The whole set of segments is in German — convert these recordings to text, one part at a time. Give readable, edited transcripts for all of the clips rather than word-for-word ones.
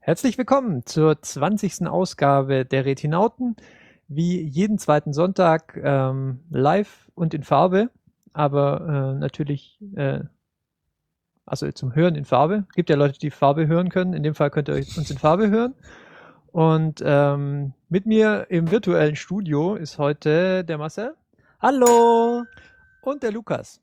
Herzlich willkommen zur 20. Ausgabe der Retinauten. Wie jeden zweiten Sonntag live und in Farbe, aber natürlich also zum Hören in Farbe. Es gibt ja Leute, die Farbe hören können. In dem Fall könnt ihr uns in Farbe hören. Und mit mir im virtuellen Studio ist heute der Marcel. Hallo! Und der Lukas.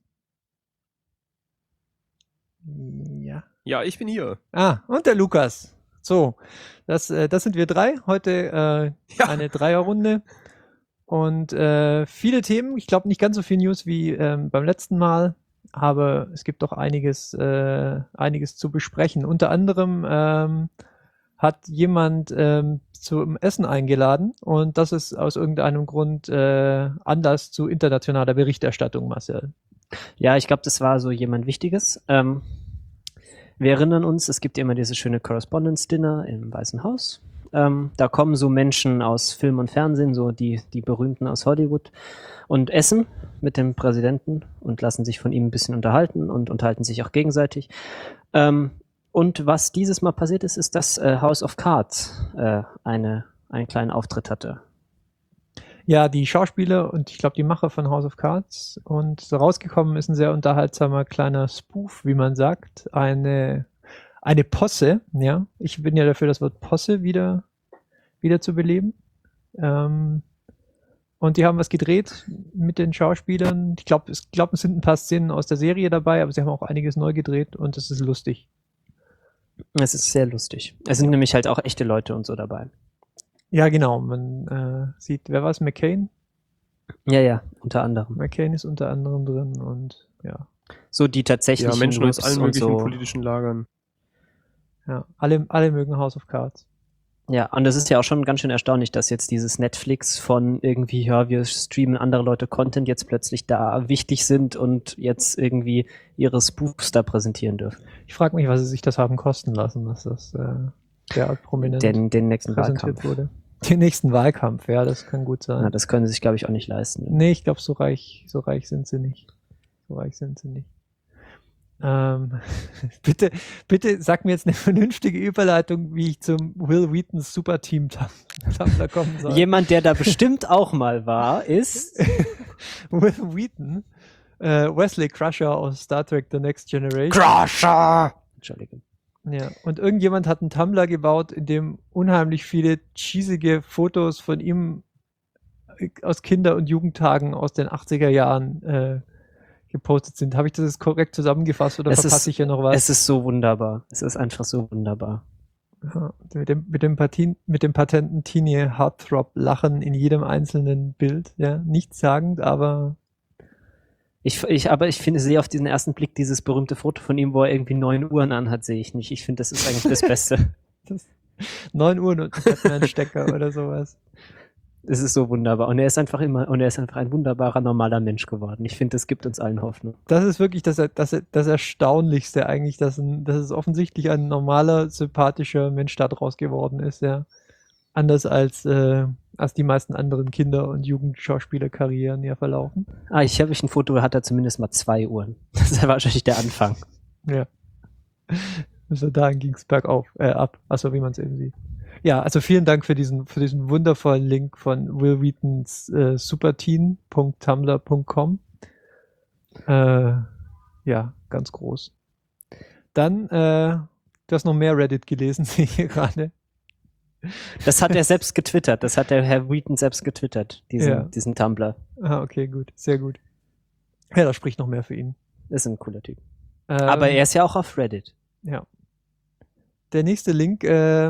Ja. Ja, ich bin hier. Und der Lukas. So, das sind wir drei. Heute eine Dreierrunde. Und viele Themen. Ich glaube nicht ganz so viel News wie beim letzten Mal. Aber es gibt doch einiges zu besprechen. Unter anderem hat jemand zum Essen eingeladen und das ist aus irgendeinem Grund Anlass zu internationaler Berichterstattung, Marcel. Ja, ich glaube, das war so jemand Wichtiges. Wir erinnern uns, es gibt ja immer dieses schöne Correspondence-Dinner im Weißen Haus. Da kommen so Menschen aus Film und Fernsehen, so die Berühmten aus Hollywood und essen mit dem Präsidenten und lassen sich von ihm ein bisschen unterhalten und unterhalten sich auch gegenseitig. Und was dieses Mal passiert ist, ist, dass House of Cards einen kleinen Auftritt hatte. Ja, die Schauspieler und ich glaube die Macher von House of Cards und so rausgekommen ist ein sehr unterhaltsamer kleiner Spoof, wie man sagt. Eine Posse, ja. Ich bin ja dafür, das Wort Posse wieder zu beleben. Und die haben was gedreht mit den Schauspielern. Ich glaube, es sind ein paar Szenen aus der Serie dabei, aber sie haben auch einiges neu gedreht und es ist lustig. Es ist sehr lustig. Es sind nämlich halt auch echte Leute und so dabei. Ja, genau. Man sieht, wer war es? McCain? Ja, unter anderem. McCain ist unter anderem drin und ja. So die tatsächlichen Ja, Menschen aus Whips allen und möglichen so. politischen Lagern. Ja, alle mögen House of Cards. Ja, und es ist ja auch schon ganz schön erstaunlich, dass jetzt dieses Netflix von irgendwie, ja, wir streamen andere Leute Content, jetzt plötzlich da wichtig sind und jetzt irgendwie ihre Spoofs da präsentieren dürfen. Ich frage mich, was sie sich das haben kosten lassen, dass das derart prominent Den nächsten präsentiert Wahlkampf. wurde. Den nächsten Wahlkampf, ja, das kann gut sein. Ja, das können sie sich, glaube ich, auch nicht leisten. Nee, ich glaube, so reich sind sie nicht. Bitte sag mir jetzt eine vernünftige Überleitung, wie ich zum Will Wheatons Superteam Tumblr kommen soll. Jemand, der da bestimmt auch mal war, ist Will Wheaton, Wesley Crusher aus Star Trek The Next Generation. Crusher! Entschuldigung. Ja, und irgendjemand hat einen Tumblr gebaut, in dem unheimlich viele cheesige Fotos von ihm aus Kinder- und Jugendtagen aus den 80er Jahren gepostet sind. Habe ich das jetzt korrekt zusammengefasst oder verpasse ich hier noch was? Es ist so wunderbar. Es ist einfach so wunderbar. Ja, mit dem patenten Teenie Heartthrob-Lachen in jedem einzelnen Bild. Ja, nichtssagend, aber Ich sehe auf diesen ersten Blick dieses berühmte Foto von ihm, wo er irgendwie 9 Uhren anhat, sehe ich nicht. Ich finde, das ist eigentlich das Beste. 9 Uhr und ein Stecker oder sowas. Es ist so wunderbar. Und er ist einfach ein wunderbarer, normaler Mensch geworden. Ich finde, das gibt uns allen Hoffnung. Das ist wirklich das Erstaunlichste eigentlich, dass es offensichtlich ein normaler, sympathischer Mensch da draus geworden ist, ja. Anders als die meisten anderen Kinder- und Jugendschauspielerkarrieren ja verlaufen. Ich habe ein Foto, da hat er zumindest mal 2 Uhren. Das ist ja wahrscheinlich der Anfang. Ja. Also dahin ging es bergauf, ab. Achso, wie man es eben sieht. Ja, also vielen Dank für diesen wundervollen Link von Will Wheatons superteen.tumblr.com. Ja, ganz groß. Dann, du hast noch mehr Reddit gelesen, sehe ich hier gerade. Das hat er selbst getwittert. Das hat der Herr Wheaton selbst getwittert, diesen Tumblr. Okay, gut. Sehr gut. Ja, das spricht noch mehr für ihn. Ist ein cooler Typ. Aber er ist ja auch auf Reddit. Ja. Der nächste Link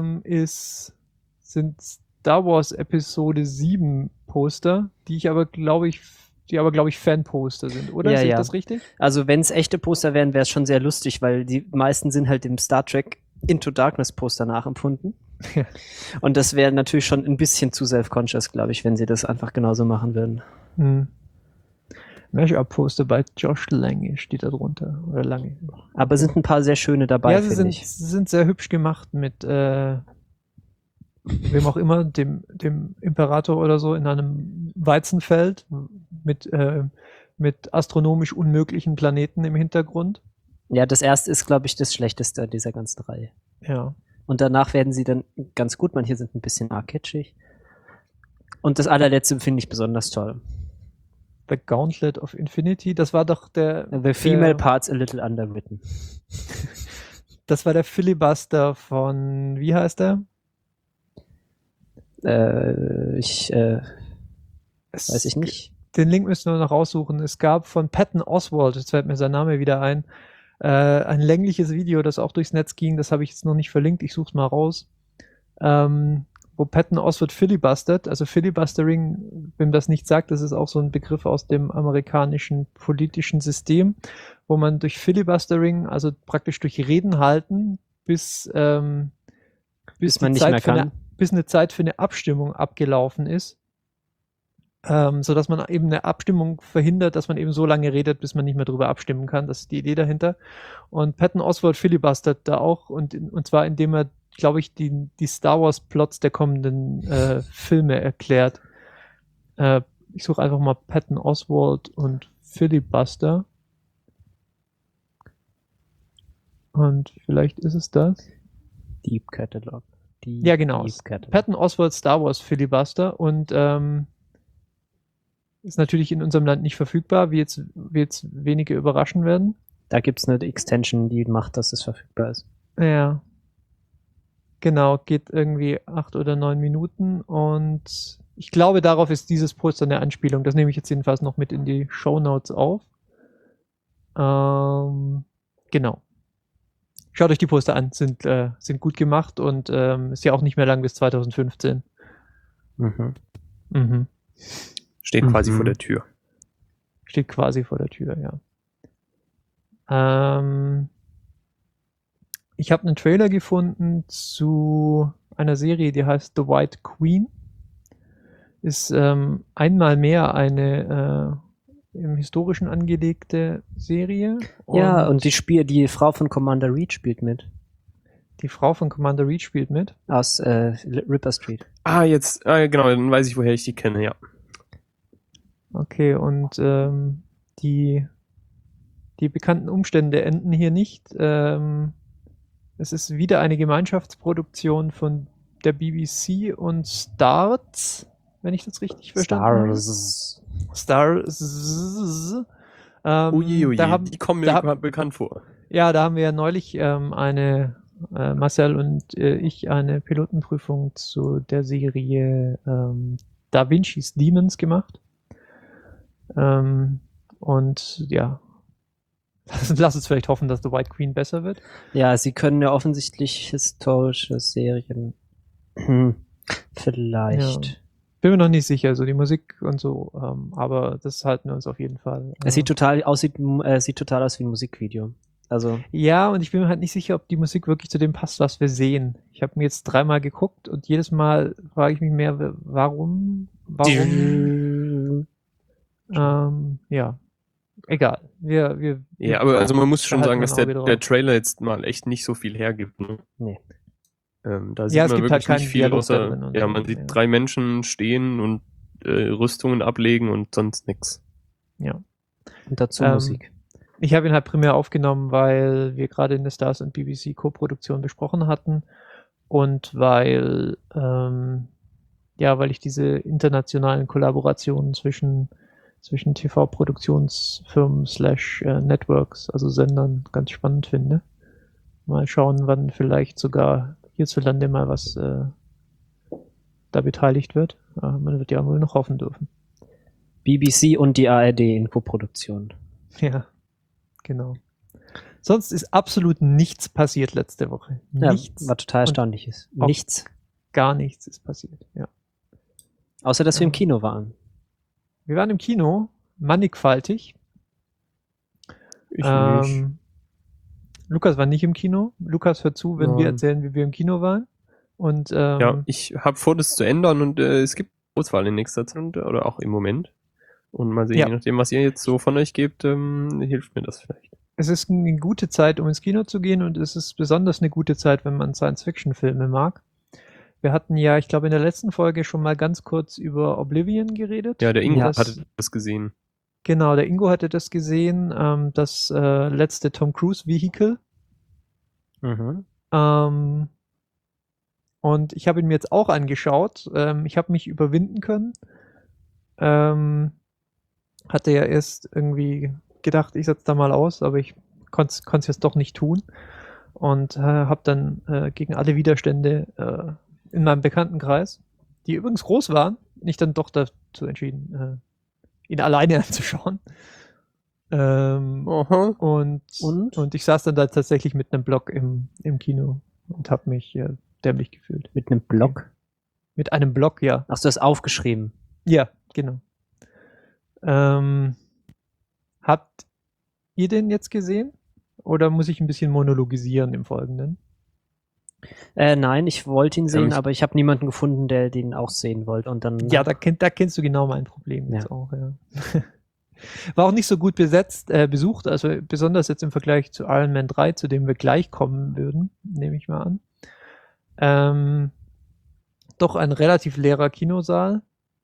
sind Star Wars Episode 7 Poster, die aber, glaube ich, Fanposter sind, oder? Ja, Sehe ich das richtig? Also wenn es echte Poster wären, wäre es schon sehr lustig, weil die meisten sind halt dem Star Trek Into Darkness Poster nachempfunden. Ja. Und das wäre natürlich schon ein bisschen zu self-conscious, glaube ich, wenn sie das einfach genauso machen würden. Mashup-Poster bei Josh Lange steht da drunter. Oder Lange. Aber sind ein paar sehr schöne dabei, ja, sie finde ich. sind sehr hübsch gemacht mit wem auch immer, dem Imperator oder so in einem Weizenfeld mit astronomisch unmöglichen Planeten im Hintergrund. Ja, das erste ist, glaube ich, das schlechteste dieser ganzen Reihe. Ja. Und danach werden sie dann ganz gut. Manche sind ein bisschen arcade-ig. Und das allerletzte finde ich besonders toll. The Gauntlet of Infinity, das war doch The female parts a little underwritten. Das war der Filibuster von, wie heißt er? Weiß ich nicht. Den Link müssen wir noch raussuchen. Es gab von Patton Oswalt, jetzt fällt mir sein Name wieder ein längliches Video, das auch durchs Netz ging. Das habe ich jetzt noch nicht verlinkt. Ich suche es mal raus. Wo Patton Oswalt filibustert. Also Filibustering, wem das nicht sagt, das ist auch so ein Begriff aus dem amerikanischen politischen System, wo man durch Filibustering, also praktisch durch Reden halten, bis man nicht mehr kann. Bis eine Zeit für eine Abstimmung abgelaufen ist, so dass man eben eine Abstimmung verhindert, dass man eben so lange redet, bis man nicht mehr drüber abstimmen kann. Das ist die Idee dahinter. Und Patton Oswalt filibustert da auch und zwar indem er, glaube ich, die Star Wars Plots der kommenden Filme erklärt. Ich suche einfach mal Patton Oswalt und Filibuster. Und vielleicht ist es das. Deep Catalog. Ja, genau. Patton Oswalt Star Wars Filibuster und ist natürlich in unserem Land nicht verfügbar, wie jetzt wenige überraschen werden. Da gibt es eine Extension, die macht, dass es verfügbar ist. Ja. Genau, geht irgendwie 8 oder 9 Minuten und ich glaube, darauf ist dieses Poster eine Anspielung. Das nehme ich jetzt jedenfalls noch mit in die Shownotes auf. Genau. Schaut euch die Poster an, sind gut gemacht und ist ja auch nicht mehr lang bis 2015. Steht quasi vor der Tür. Steht quasi vor der Tür, ja. Ich habe einen Trailer gefunden zu einer Serie, die heißt The White Queen. Ist einmal mehr eine im Historischen angelegte Serie. Ja, und die Frau von Commander Reed spielt mit. Die Frau von Commander Reed spielt mit? Aus Ripper Street. Genau, dann weiß ich, woher ich die kenne, ja. Okay, und die bekannten Umstände enden hier nicht. Es ist wieder eine Gemeinschaftsproduktion von der BBC und Starz, wenn ich das richtig verstanden habe. Starz. Die kommen mir bekannt vor. Ja, da haben wir ja neulich Marcel und ich eine Pilotenprüfung zu der Serie Da Vinci's Demons gemacht. Und ja, lass uns vielleicht hoffen, dass The White Queen besser wird. Ja, sie können ja offensichtlich historische Serien. Vielleicht. Ja. Bin mir noch nicht sicher, so die Musik und so, aber das halten wir uns auf jeden Fall. Es sieht total aus wie ein Musikvideo. Also. Ja, und ich bin mir halt nicht sicher, ob die Musik wirklich zu dem passt, was wir sehen. Ich habe mir jetzt 3-mal geguckt und jedes Mal frage ich mich mehr, warum? Ja, egal. Aber also man muss schon sagen, dass der Trailer jetzt mal echt nicht so viel hergibt. Ne? Nee. Da sieht man wirklich nicht viel, außer man sieht 3 Menschen stehen und Rüstungen ablegen und sonst nichts. Ja. Und dazu Musik. Ich habe ihn halt primär aufgenommen, weil wir gerade in der Stars und BBC Co-Produktion besprochen hatten und weil ich diese internationalen Kollaborationen zwischen TV-Produktionsfirmen / Networks, also Sendern, ganz spannend finde. Mal schauen, wann vielleicht sogar hierzulande mal was da beteiligt wird. Man wird ja wohl noch hoffen dürfen. BBC und die ARD in Co-Produktion. Ja, genau. Sonst ist absolut nichts passiert letzte Woche. Nichts. Ja, was total erstaunlich ist. Nichts. Gar nichts ist passiert, ja. Außer, dass wir im Kino waren. Wir waren im Kino, mannigfaltig. Ich nicht. Lukas war nicht im Kino. Lukas hört zu, wenn wir erzählen, wie wir im Kino waren. Und ich habe vor, das zu ändern und es gibt Auswahl in nächster Zeit oder auch im Moment. Und mal sehen, je nachdem, was ihr jetzt so von euch gebt, hilft mir das vielleicht. Es ist eine gute Zeit, um ins Kino zu gehen und es ist besonders eine gute Zeit, wenn man Science-Fiction-Filme mag. Wir hatten ja, ich glaube, in der letzten Folge schon mal ganz kurz über Oblivion geredet. Ja, der Ingo hatte das gesehen. Genau, der Ingo hatte das gesehen, das letzte Tom Cruise Vehicle. Und ich habe ihn mir jetzt auch angeschaut. Ich habe mich überwinden können. Hatte ja erst irgendwie gedacht, ich setze da mal aus, aber ich konnte es jetzt doch nicht tun. Und habe dann gegen alle Widerstände in meinem Bekanntenkreis, die übrigens groß waren, mich dann doch dazu entschieden, ihn alleine anzuschauen. Und ich saß dann da tatsächlich mit einem Block im Kino und habe mich dämlich gefühlt. Mit einem Block? Mit einem Block, ja. Ach, du hast aufgeschrieben. Ja, genau. Habt ihr den jetzt gesehen? Oder muss ich ein bisschen monologisieren im Folgenden? Nein, ich wollte ihn sehen, aber ich habe niemanden gefunden, der den auch sehen wollte. Und dann, ja, da kennst du genau mein Problem jetzt auch, ja. War auch nicht so gut besucht, also besonders jetzt im Vergleich zu Iron Man 3, zu dem wir gleich kommen würden, nehme ich mal an. Doch ein relativ leerer Kinosaal.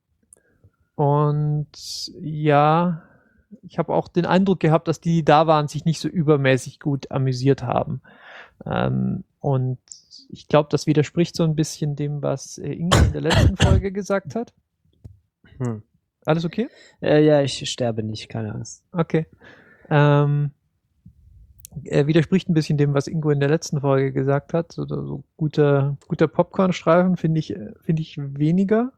Und ja, ich habe auch den Eindruck gehabt, dass die da waren, sich nicht so übermäßig gut amüsiert haben. Und ich glaube, das widerspricht so ein bisschen dem, was Inge in der letzten Folge gesagt hat. Alles okay? Ja, ich sterbe nicht, keine Angst. Okay. Er widerspricht ein bisschen dem, was Ingo in der letzten Folge gesagt hat. So guter Popcorn-Streifen finde ich weniger.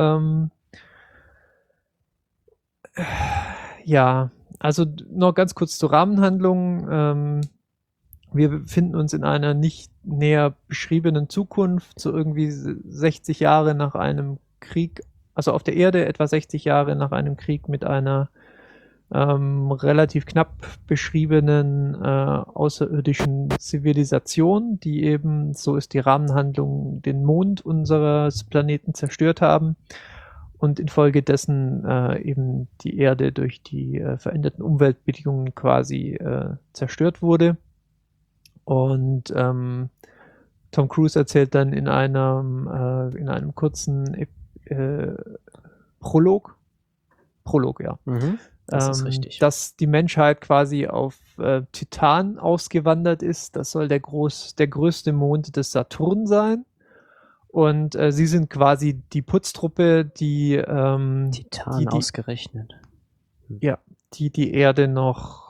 Ja, also noch ganz kurz zur Rahmenhandlung. Wir befinden uns in einer nicht näher beschriebenen Zukunft, so irgendwie 60 Jahre nach einem Krieg, also auf der Erde etwa 60 Jahre nach einem Krieg mit einer relativ knapp beschriebenen außerirdischen Zivilisation, die eben, so ist die Rahmenhandlung, den Mond unseres Planeten zerstört haben und infolgedessen eben die Erde durch die veränderten Umweltbedingungen quasi zerstört wurde. Und Tom Cruise erzählt dann in einem kurzen Prolog, ja. Das ist richtig. Dass die Menschheit quasi auf Titan ausgewandert ist. Das soll der größte Mond des Saturn sein. Und sie sind quasi die Putztruppe, die Titan ausgerechnet. Ja, die Erde noch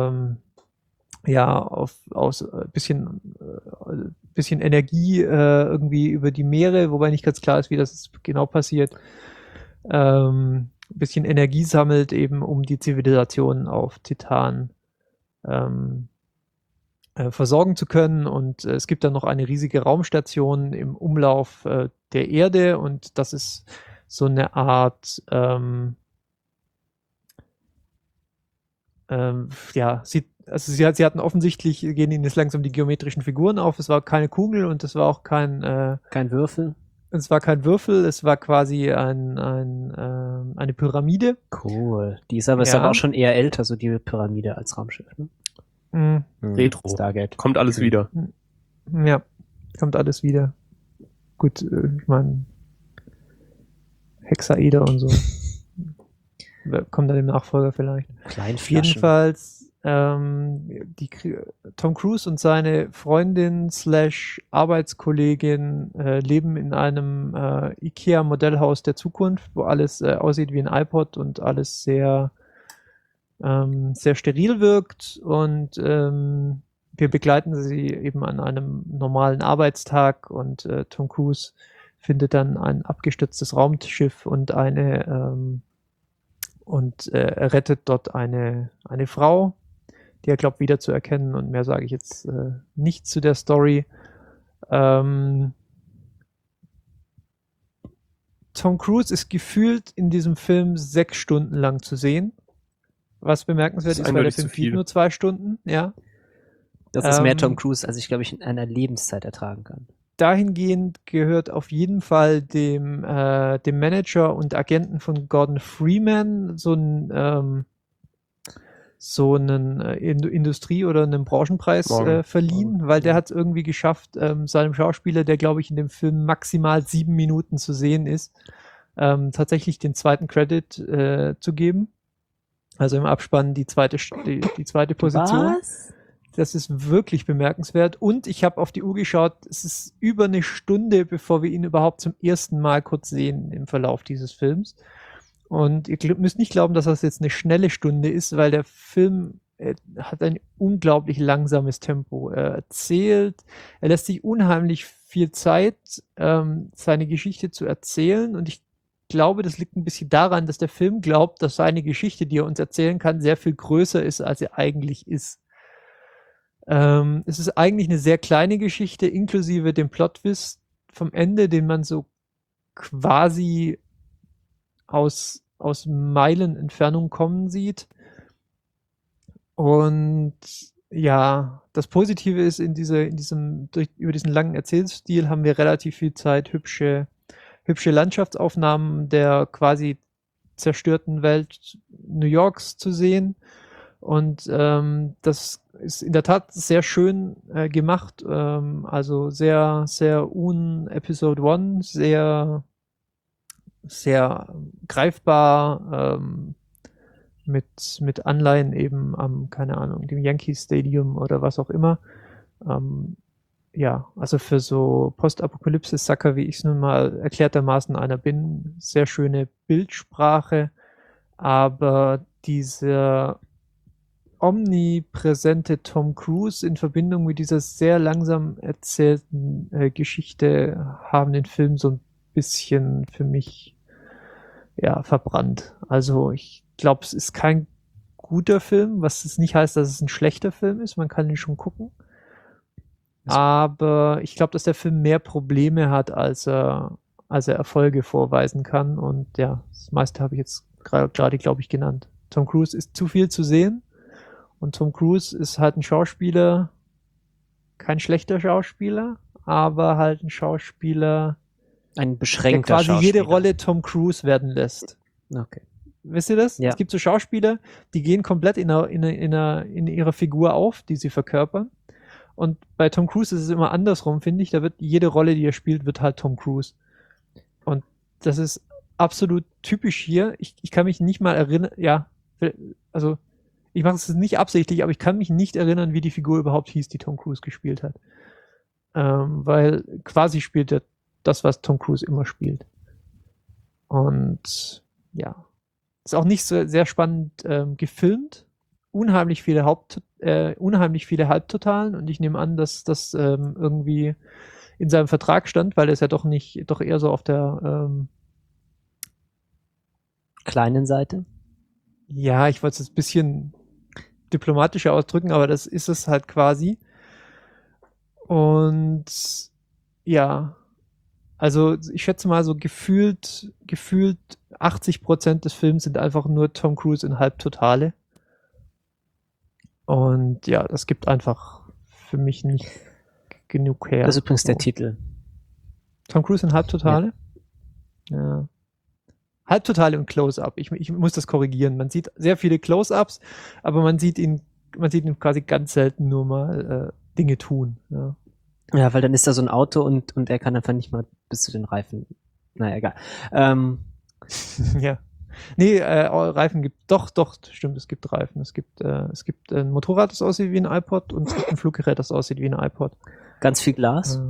aus bisschen Energie irgendwie über die Meere, wobei nicht ganz klar ist, wie das genau passiert, bisschen Energie sammelt, eben um die Zivilisation auf Titan versorgen zu können. Und es gibt dann noch eine riesige Raumstation im Umlauf der Erde, und das ist so eine Art sie hatten offensichtlich, gehen ihnen jetzt langsam die geometrischen Figuren auf. Es war keine Kugel und es war auch kein Würfel. Es war kein Würfel, es war quasi eine Pyramide. Cool. Die ist aber auch schon eher älter, so die Pyramide als Raumschiff. Ne? Retro. Stargate. Kommt alles wieder. Ja, kommt alles wieder. Gut, ich meine Hexaeder und so. Kommt dann im Nachfolger vielleicht. Kleinflaschen. Jedenfalls Tom Cruise und seine Freundin / Arbeitskollegin leben in einem IKEA-Modellhaus der Zukunft, wo alles aussieht wie ein iPod und alles sehr steril wirkt, und wir begleiten sie eben an einem normalen Arbeitstag, und Tom Cruise findet dann ein abgestürztes Raumschiff und er rettet dort eine Frau, die er glaubt wiederzuerkennen, und mehr sage ich jetzt nicht zu der Story. Tom Cruise ist gefühlt in diesem Film 6 Stunden lang zu sehen. Was bemerkenswert ist, weil der Film geht nur 2 Stunden, ja. Das ist mehr Tom Cruise, als ich, glaube ich, in einer Lebenszeit ertragen kann. Dahingehend gehört auf jeden Fall dem Manager und Agenten von Gordon Freeman so einen Industrie- oder einen Branchenpreis verliehen, weil der hat es irgendwie geschafft, seinem Schauspieler, der glaube ich in dem Film maximal 7 Minuten zu sehen ist, tatsächlich den zweiten Credit zu geben. Also im Abspann die zweite Position. Was? Das ist wirklich bemerkenswert. Und ich habe auf die Uhr geschaut, es ist über eine Stunde, bevor wir ihn überhaupt zum ersten Mal kurz sehen im Verlauf dieses Films. Und ihr müsst nicht glauben, dass das jetzt eine schnelle Stunde ist, weil der Film hat ein unglaublich langsames Tempo. Er erzählt, er lässt sich unheimlich viel Zeit, seine Geschichte zu erzählen. Und ich glaube, das liegt ein bisschen daran, dass der Film glaubt, dass seine Geschichte, die er uns erzählen kann, sehr viel größer ist, als er eigentlich ist. Es ist eigentlich eine sehr kleine Geschichte, inklusive dem Plot-Twist vom Ende, den man so quasi aus Meilen Entfernung kommen sieht. Und ja, das Positive ist, über diesen langen Erzählstil haben wir relativ viel Zeit, hübsche Landschaftsaufnahmen der quasi zerstörten Welt New Yorks zu sehen. Und das ist in der Tat sehr schön gemacht. Also sehr, sehr Episode 1, sehr, sehr greifbar, mit Anleihen eben am, keine Ahnung, dem Yankee Stadium oder was auch immer. Ja, also für so Postapokalypse-Sacker, wie ich es nun mal erklärtermaßen einer bin, sehr schöne Bildsprache, aber dieser omnipräsente Tom Cruise in Verbindung mit dieser sehr langsam erzählten Geschichte haben den Film so ein bisschen für mich verbrannt. Also ich glaube, es ist kein guter Film, was es nicht heißt, dass es ein schlechter Film ist. Man kann ihn schon gucken. Aber ich glaube, dass der Film mehr Probleme hat, als er Erfolge vorweisen kann. Und ja, das meiste habe ich jetzt gerade, glaube ich, genannt. Tom Cruise ist zu viel zu sehen. Und Tom Cruise ist halt ein Schauspieler, kein schlechter Schauspieler, aber halt ein Schauspieler, ein beschränkter der quasi Schauspieler. jede Rolle Tom Cruise werden lässt. Okay. Wisst ihr das? Ja. Es gibt so Schauspieler, die gehen komplett in ihrer Figur auf, die sie verkörpern. Und bei Tom Cruise ist es immer andersrum, finde ich. Da wird jede Rolle, die er spielt, wird halt Tom Cruise. Und das ist absolut typisch hier. Ich kann mich nicht mal erinnern, also ich mache es nicht absichtlich, aber ich kann mich nicht erinnern, wie die Figur überhaupt hieß, die Tom Cruise gespielt hat. Weil quasi spielt er das, was Tom Cruise immer spielt. Und ja, ist auch nicht so sehr spannend gefilmt. Unheimlich viele Halbtotalen, und ich nehme an, dass das irgendwie in seinem Vertrag stand, weil er ist ja doch eher so auf der kleinen Seite. Ja, ich wollte es jetzt ein bisschen diplomatischer ausdrücken, aber das ist es halt quasi. Und ja, also ich schätze mal so gefühlt 80% des Films sind einfach nur Tom Cruise in Halbtotale. Und ja, das gibt einfach für mich nicht genug her. Das ist übrigens der Titel. Tom Cruise in Halbtotale? Ja. Halbtotale und Close-Up. Ich muss das korrigieren. Man sieht sehr viele Close-Ups, aber man sieht ihn quasi ganz selten nur mal Dinge tun. Ja. Ja, weil dann ist da so ein Auto und er kann einfach nicht mal bis zu den Reifen. Naja, egal. Ja. Nee, Reifen gibt, doch, stimmt, es gibt Reifen. Es gibt ein Motorrad, das aussieht wie ein iPod, und es gibt ein Fluggerät, das aussieht wie ein iPod. Ganz viel Glas?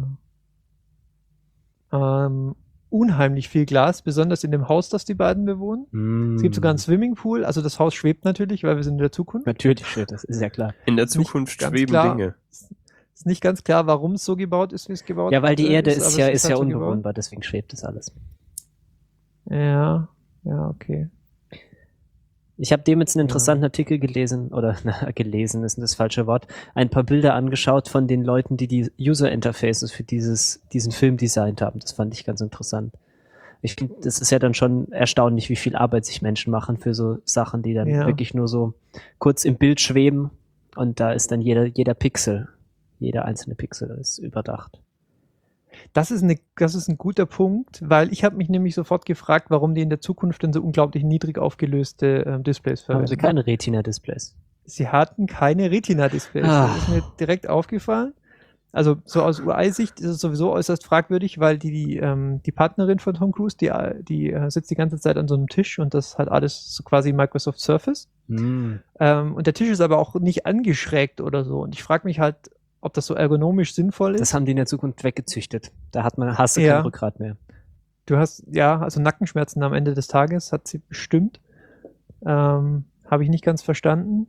Unheimlich viel Glas, besonders in dem Haus, das die beiden bewohnen. Es gibt sogar einen Swimmingpool, also das Haus schwebt natürlich, weil wir sind in der Zukunft. Natürlich schwebt das, ist ja klar. In der Zukunft schweben Dinge. Ist nicht ganz klar, warum es so gebaut ist, wie es gebaut ist. Ja, weil die Erde ist ja halt so unbewohnbar, deswegen schwebt das alles. Ja, okay. Ich habe dem jetzt einen interessanten Artikel gelesen, oder gelesen ist das falsche Wort, ein paar Bilder angeschaut von den Leuten, die User-Interfaces für diesen Film designt haben. Das fand ich ganz interessant. Ich finde, das ist ja dann schon erstaunlich, wie viel Arbeit sich Menschen machen für so Sachen, die dann wirklich nur so kurz im Bild schweben, und da ist dann jeder einzelne Pixel ist überdacht. Das ist ein guter Punkt, weil ich habe mich nämlich sofort gefragt, warum die in der Zukunft denn so unglaublich niedrig aufgelöste Displays verwenden. Haben sie keine Retina-Displays? Sie hatten keine Retina-Displays. Das ist mir direkt aufgefallen. Also so aus UI-Sicht ist es sowieso äußerst fragwürdig, weil die Partnerin von Tom Cruise, die sitzt die ganze Zeit an so einem Tisch und das hat alles so quasi Microsoft Surface. Und der Tisch ist aber auch nicht angeschrägt oder so. Und ich frage mich halt, ob das so ergonomisch sinnvoll ist. Das haben die in der Zukunft weggezüchtet. Hast du kein Rückgrat mehr. Du hast, also Nackenschmerzen am Ende des Tages hat sie bestimmt. Habe ich nicht ganz verstanden.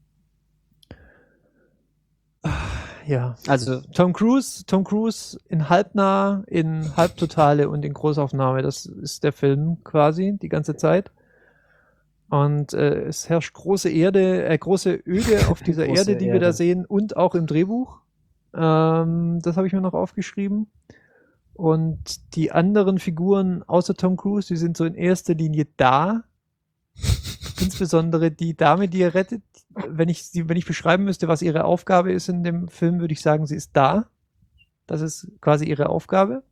Ja. Also Tom Cruise in halbnah, in Halbtotale und in Großaufnahme. Das ist der Film quasi die ganze Zeit. Und es herrscht große Öde auf dieser Erde, die wir da sehen, und auch im Drehbuch. Das habe ich mir noch aufgeschrieben. Und die anderen Figuren außer Tom Cruise, die sind so in erster Linie da. Insbesondere die Dame, die er rettet. Wenn ich beschreiben müsste, was ihre Aufgabe ist in dem Film, würde ich sagen, sie ist da. Das ist quasi ihre Aufgabe.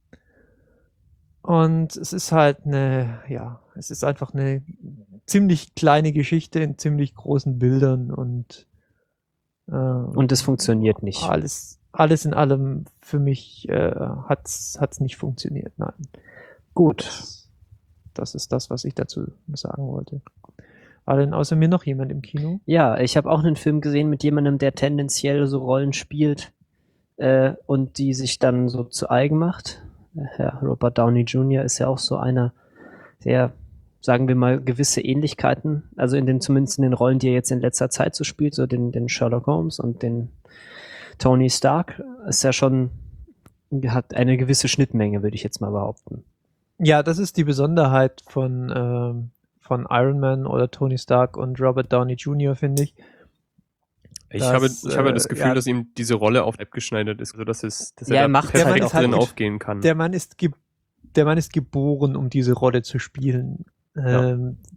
Und es ist halt es ist einfach eine ziemlich kleine Geschichte in ziemlich großen Bildern und es funktioniert nicht. Alles in allem für mich hat's nicht funktioniert, nein. Gut. Das ist das, was ich dazu sagen wollte. War denn außer mir noch jemand im Kino? Ja, ich habe auch einen Film gesehen mit jemandem, der tendenziell so Rollen spielt und die sich dann so zu eigen macht. Herr Robert Downey Jr. ist ja auch so einer, der, sagen wir mal, gewisse Ähnlichkeiten, also zumindest in den Rollen, die er jetzt in letzter Zeit so spielt, so den Sherlock Holmes und den Tony Stark, ist ja schon, hat eine gewisse Schnittmenge, würde ich jetzt mal behaupten. Ja, das ist die Besonderheit von Iron Man oder Tony Stark und Robert Downey Jr., finde ich. Ich habe das Gefühl, dass ihm diese Rolle auf App geschneidert ist, also dass er da perfekt auch drin aufgehen kann. Der Mann ist geboren, um diese Rolle zu spielen. Ja.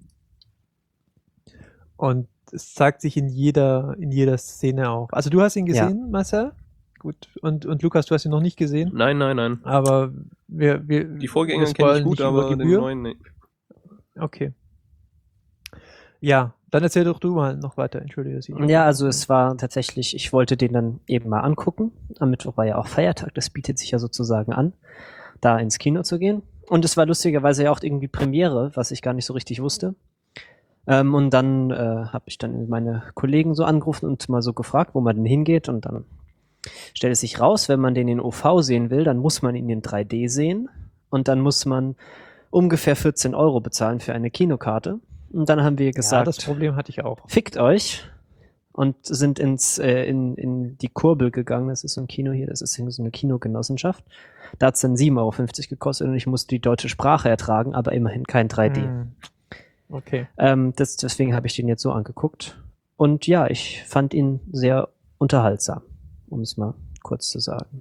Und es zeigt sich in jeder Szene auch. Also du hast ihn gesehen, Marcel? Gut. Und Lukas, du hast ihn noch nicht gesehen? Nein. Aber die Vorgänger kenne ich gut, aber den neuen nicht. Okay. Ja, dann erzähl doch du mal noch weiter, entschuldige Sie. Ja, also es war tatsächlich, ich wollte den dann eben mal angucken. Am Mittwoch war ja auch Feiertag, das bietet sich ja sozusagen an, da ins Kino zu gehen. Und es war lustigerweise ja auch irgendwie Premiere, was ich gar nicht so richtig wusste. Und dann habe ich dann meine Kollegen so angerufen und mal so gefragt, wo man denn hingeht. Und dann stellt es sich raus, wenn man den in OV sehen will, dann muss man ihn in 3D sehen. Und dann muss man ungefähr 14 € bezahlen für eine Kinokarte. Und dann haben wir gesagt, das Problem hatte ich auch. Fickt euch, und sind in die Kurbel gegangen. Das ist so ein Kino hier, das ist so eine Kinogenossenschaft. Da hat es dann 7,50 € gekostet und ich musste die deutsche Sprache ertragen, aber immerhin kein 3D. Okay. Deswegen habe ich den jetzt so angeguckt. Und ja, ich fand ihn sehr unterhaltsam, um es mal kurz zu sagen.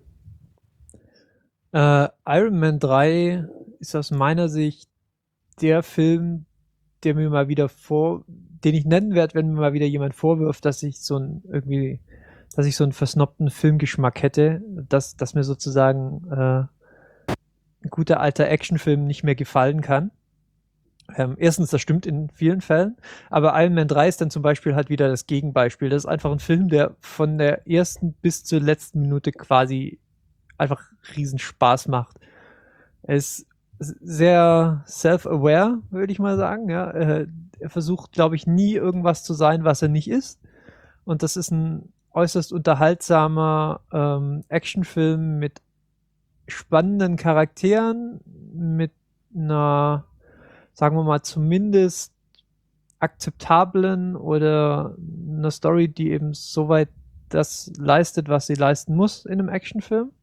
Iron Man 3 ist aus meiner Sicht der Film, der mir mal wieder den ich nennen werde, wenn mir mal wieder jemand vorwirft, dass ich so einen versnobten Filmgeschmack hätte, dass mir sozusagen ein guter alter Actionfilm nicht mehr gefallen kann. Erstens, das stimmt in vielen Fällen, aber Iron Man 3 ist dann zum Beispiel halt wieder das Gegenbeispiel. Das ist einfach ein Film, der von der ersten bis zur letzten Minute quasi einfach riesen Spaß macht. Er ist sehr self-aware, würde ich mal sagen. Ja. Er versucht, glaube ich, nie irgendwas zu sein, was er nicht ist. Und das ist ein äußerst unterhaltsamer Actionfilm mit spannenden Charakteren, mit einer, sagen wir mal, zumindest akzeptablen oder einer Story, die eben soweit das leistet, was sie leisten muss in einem Actionfilm.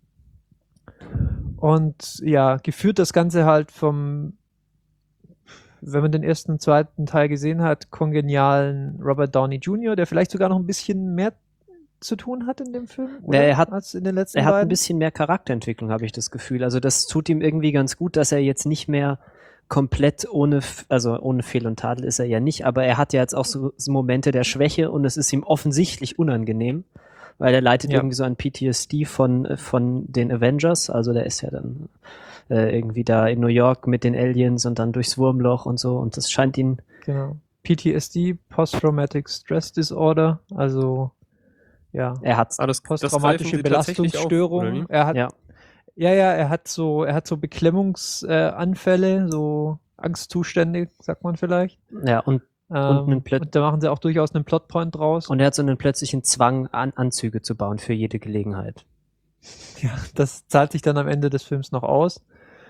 Und ja, geführt das Ganze halt wenn man den ersten und zweiten Teil gesehen hat, kongenialen Robert Downey Jr., der vielleicht sogar noch ein bisschen mehr zu tun hat in dem Film, oder? Als in den letzten beiden. Er hat ein bisschen mehr Charakterentwicklung, habe ich das Gefühl. Also das tut ihm irgendwie ganz gut, dass er jetzt nicht mehr komplett ohne Fehl und Tadel ist er ja nicht, aber er hat ja jetzt auch so Momente der Schwäche und es ist ihm offensichtlich unangenehm, weil er leidet irgendwie so an PTSD von den Avengers, also der ist ja dann irgendwie da in New York mit den Aliens und dann durchs Wurmloch und so, und das scheint ihn... Genau. PTSD, Post-Traumatic Stress Disorder, also ja, Er hat's. Das posttraumatische greifen sie tatsächlich auf, oder Belastungsstörung. wie? Er hat, Ja. er hat so Beklemmungsanfälle, so Angstzustände, sagt man vielleicht. Ja, und einen Und da machen sie auch durchaus einen Plotpoint draus. er hat so einen plötzlichen Zwang, Anzüge zu bauen für jede Gelegenheit. Ja, das zahlt sich dann am Ende des Films noch aus.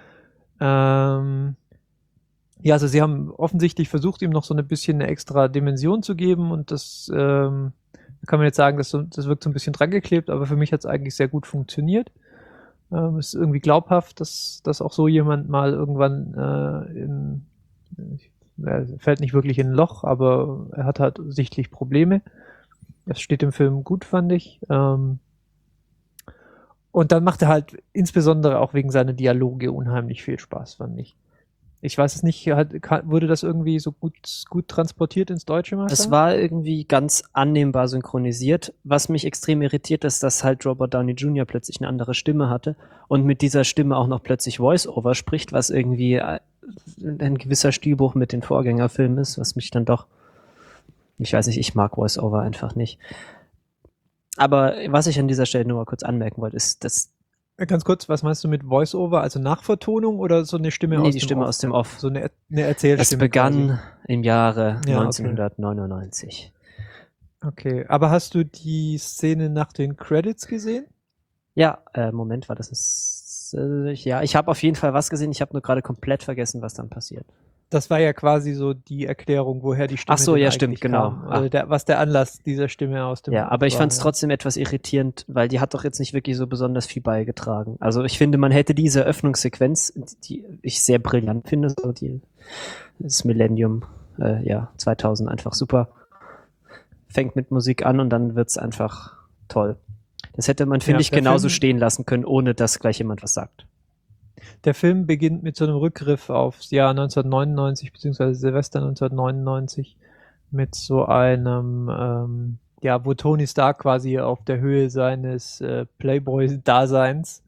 Ja, also sie haben offensichtlich versucht, ihm noch so ein bisschen eine extra Dimension zu geben und das kann man jetzt sagen, das wirkt so ein bisschen dran geklebt, aber für mich hat es eigentlich sehr gut funktioniert. Es ist irgendwie glaubhaft, dass auch so jemand mal irgendwann er fällt nicht wirklich in ein Loch, aber er hat halt sichtlich Probleme. Das steht im Film gut, fand ich. Und dann macht er halt insbesondere auch wegen seiner Dialoge unheimlich viel Spaß, fand ich. Ich weiß es nicht, wurde das irgendwie so gut transportiert ins Deutsche, Marcel? Es war irgendwie ganz annehmbar synchronisiert. Was mich extrem irritiert, ist, dass halt Robert Downey Jr. plötzlich eine andere Stimme hatte und mit dieser Stimme auch noch plötzlich Voice-Over spricht, was irgendwie ein gewisser Stilbruch mit den Vorgängerfilmen ist, was mich dann doch, ich weiß nicht, ich mag Voice-Over einfach nicht. Aber was ich an dieser Stelle nur mal kurz anmerken wollte, ist, dass Ganz kurz, was meinst du mit Voice-Over? Also Nachvertonung oder so eine Stimme aus die dem Stimme Off? aus dem Off. So eine Erzählstimme. Es begann quasi. im Jahre Ja, 1999. Okay, aber hast du die Szene nach den Credits gesehen? Ja, Moment, war das ja, ich habe auf jeden Fall was gesehen, ich habe nur gerade komplett vergessen, was dann passiert. Das war ja quasi so die Erklärung, woher die Stimme Ach so, ja, denn stimmt, eigentlich genau. kam. Was der Anlass dieser Stimme aus dem Ja, Off aber ich war, fand es ja. trotzdem etwas irritierend, weil die hat doch jetzt nicht wirklich so besonders viel beigetragen. Also ich finde, man hätte diese Eröffnungssequenz, die ich sehr brillant finde, so das Millennium, 2000 einfach super, fängt mit Musik an und dann wird's einfach toll. Das hätte man, finde Ja, ich, der genauso Film- stehen lassen können, ohne dass gleich jemand was sagt. Der Film beginnt mit so einem Rückgriff aufs Jahr 1999 beziehungsweise Silvester 1999 mit so einem, wo Tony Stark quasi auf der Höhe seines Playboy-Daseins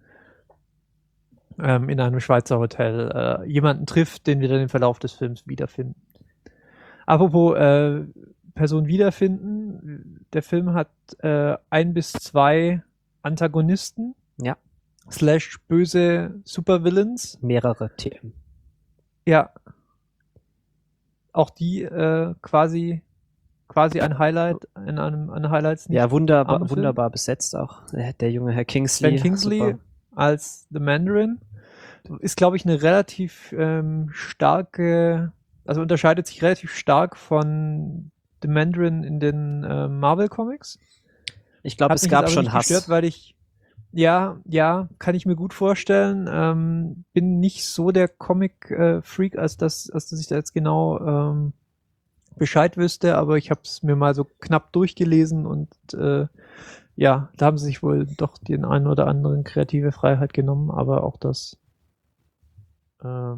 in einem Schweizer Hotel jemanden trifft, den wir dann im Verlauf des Films wiederfinden. Apropos Person wiederfinden, der Film hat 1 bis 2 Antagonisten. Ja. / böse Supervillains. Mehrere TM. Ja. Auch die quasi ein Highlight in einem Highlights. Ja, armen Film. wunderbar besetzt auch. Der junge Herr Kingsley. Ben Kingsley super. als The Mandarin ist, glaube ich, eine relativ starke, also unterscheidet sich relativ stark von The Mandarin in den Marvel Comics. Ich glaube, es mich gab jetzt aber schon nicht Hass. gestört, weil ich kann ich mir gut vorstellen. Bin nicht so der Comic-Freak, als dass ich da jetzt genau Bescheid wüsste, aber ich habe es mir mal so knapp durchgelesen und da haben sie sich wohl doch den einen oder anderen kreative Freiheit genommen, aber auch das Ja,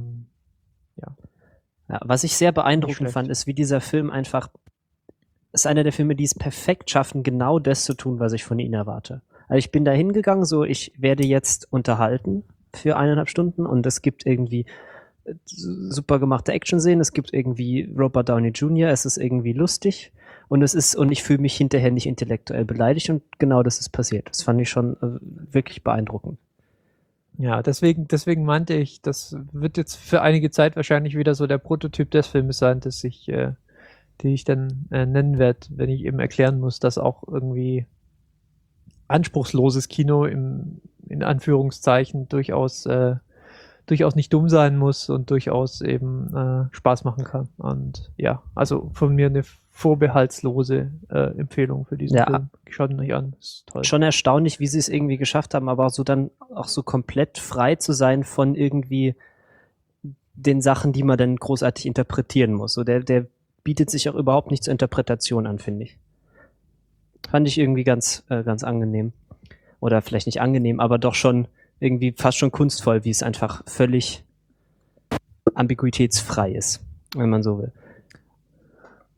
was ich sehr beeindruckend schlecht. fand, ist, wie dieser Film einfach, ist einer der Filme, die es perfekt schaffen, genau das zu tun, was ich von ihnen erwarte. Also ich bin da hingegangen, so ich werde jetzt unterhalten für 1,5 Stunden und es gibt irgendwie super gemachte Action-Szenen, es gibt irgendwie Robert Downey Jr., es ist irgendwie lustig und ich fühle mich hinterher nicht intellektuell beleidigt und genau das ist passiert. Das fand ich schon wirklich beeindruckend. Ja, deswegen meinte ich, das wird jetzt für einige Zeit wahrscheinlich wieder so der Prototyp des Filmes sein, den ich dann nennen werde, wenn ich eben erklären muss, dass auch irgendwie anspruchsloses Kino in Anführungszeichen durchaus nicht dumm sein muss und durchaus eben Spaß machen kann. Und ja, also von mir eine vorbehaltslose Empfehlung für diesen Film. Schaut ihn euch an, ist toll. Schon erstaunlich, wie sie es irgendwie geschafft haben, aber so dann auch so komplett frei zu sein von irgendwie den Sachen, die man dann großartig interpretieren muss. So der bietet sich auch überhaupt nicht zur Interpretation an, finde ich. Fand ich irgendwie ganz angenehm. Oder vielleicht nicht angenehm, aber doch schon irgendwie fast schon kunstvoll, wie es einfach völlig ambiguitätsfrei ist, wenn man so will.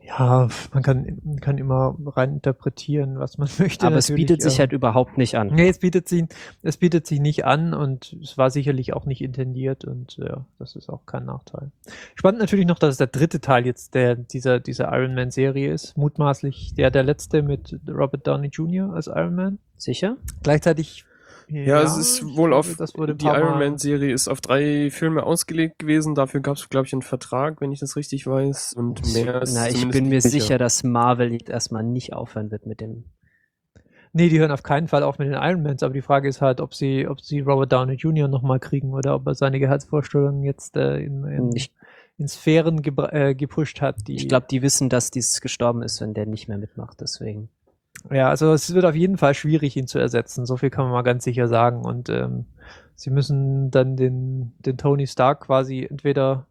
Ja, man kann immer rein interpretieren, was man möchte. Aber es natürlich, bietet sich halt überhaupt nicht an. Nee, es bietet sich nicht an und es war sicherlich auch nicht intendiert und ja, das ist auch kein Nachteil. Spannend natürlich noch, dass es der dritte Teil jetzt dieser Iron Man Serie ist. Mutmaßlich der letzte mit Robert Downey Jr. als Iron Man. Sicher? Gleichzeitig Ja, es ist ich wohl glaube, auf, das wurde ein die paar Iron Mal- Man-Serie ist auf 3 Filme ausgelegt gewesen. Dafür gab es, glaube ich, einen Vertrag, wenn ich das richtig weiß. Und mehr ist Na, ich zumindest bin mir nicht sicher, dass Marvel jetzt erstmal nicht aufhören wird mit dem. Nee, die hören auf keinen Fall auf mit den Ironmans, aber die Frage ist halt, ob sie Robert Downey Jr. nochmal kriegen oder ob er seine Gehaltsvorstellungen jetzt in Sphären gepusht hat. Ich glaube, die wissen, dass dies gestorben ist, wenn der nicht mehr mitmacht, deswegen. Ja, also es wird auf jeden Fall schwierig, ihn zu ersetzen. So viel kann man mal ganz sicher sagen. Und sie müssen dann den Tony Stark quasi entweder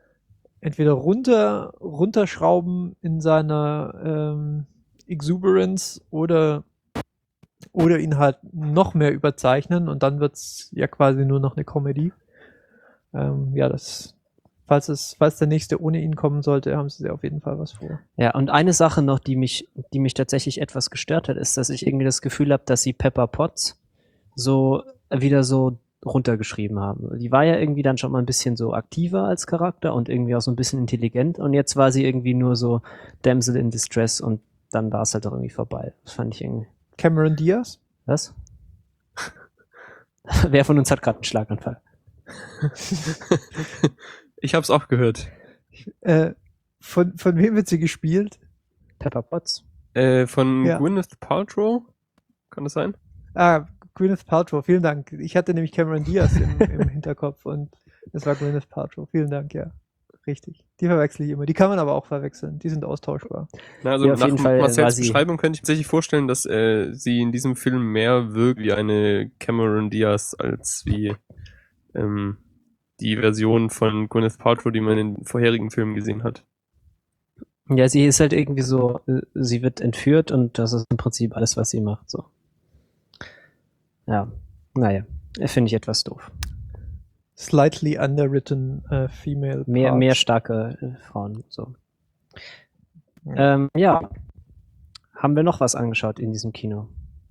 runterschrauben in seiner Exuberance oder ihn halt noch mehr überzeichnen und dann wird's ja quasi nur noch eine Comedy. Ja, falls der nächste ohne ihn kommen sollte, haben sie auf jeden Fall was vor. Ja, und eine Sache noch, die mich tatsächlich etwas gestört hat, ist, dass ich irgendwie das Gefühl habe, dass sie Pepper Potts wieder so runtergeschrieben haben. Die war ja irgendwie dann schon mal ein bisschen so aktiver als Charakter und irgendwie auch so ein bisschen intelligent und jetzt war sie irgendwie nur so Damsel in Distress und dann war es halt auch irgendwie vorbei. Das fand ich irgendwie. Cameron Diaz? Was? Wer von uns hat gerade einen Schlaganfall? Ich hab's auch gehört. Von wem wird sie gespielt? Pepper Potts. Von Ja. Gwyneth Paltrow? Kann das sein? Ah, Gwyneth Paltrow, vielen Dank. Ich hatte nämlich Cameron Diaz im Hinterkopf und es war Gwyneth Paltrow. Vielen Dank, ja. Richtig. Die verwechsel ich immer. Die kann man aber auch verwechseln. Die sind austauschbar. Na, also Ja, auf nach jeden Fall war Marcells sie- Beschreibung könnte ich mir tatsächlich vorstellen, dass sie in diesem Film mehr wirkt wie eine Cameron Diaz als wie die Version von Gwyneth Paltrow, die man in den vorherigen Filmen gesehen hat. Ja, sie ist halt irgendwie so, sie wird entführt und das ist im Prinzip alles, was sie macht, so. Ja, naja, finde ich etwas doof. Slightly underwritten female Mehr parts. starke Frauen, so. Ja. Ja. Haben wir noch was angeschaut in diesem Kino?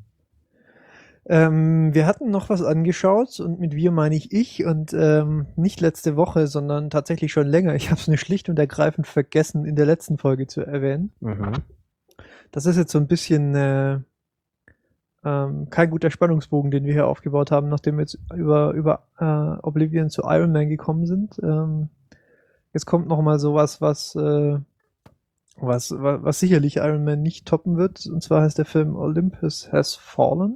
Wir hatten noch was angeschaut und mit wir meine ich und nicht letzte Woche, sondern tatsächlich schon länger. Ich habe es nur schlicht und ergreifend vergessen, in der letzten Folge zu erwähnen. Mhm. Das ist jetzt so ein bisschen kein guter Spannungsbogen, den wir hier aufgebaut haben, nachdem wir jetzt über Oblivion zu Iron Man gekommen sind. Jetzt kommt noch mal sowas, was sicherlich Iron Man nicht toppen wird. Und zwar heißt der Film Olympus Has Fallen.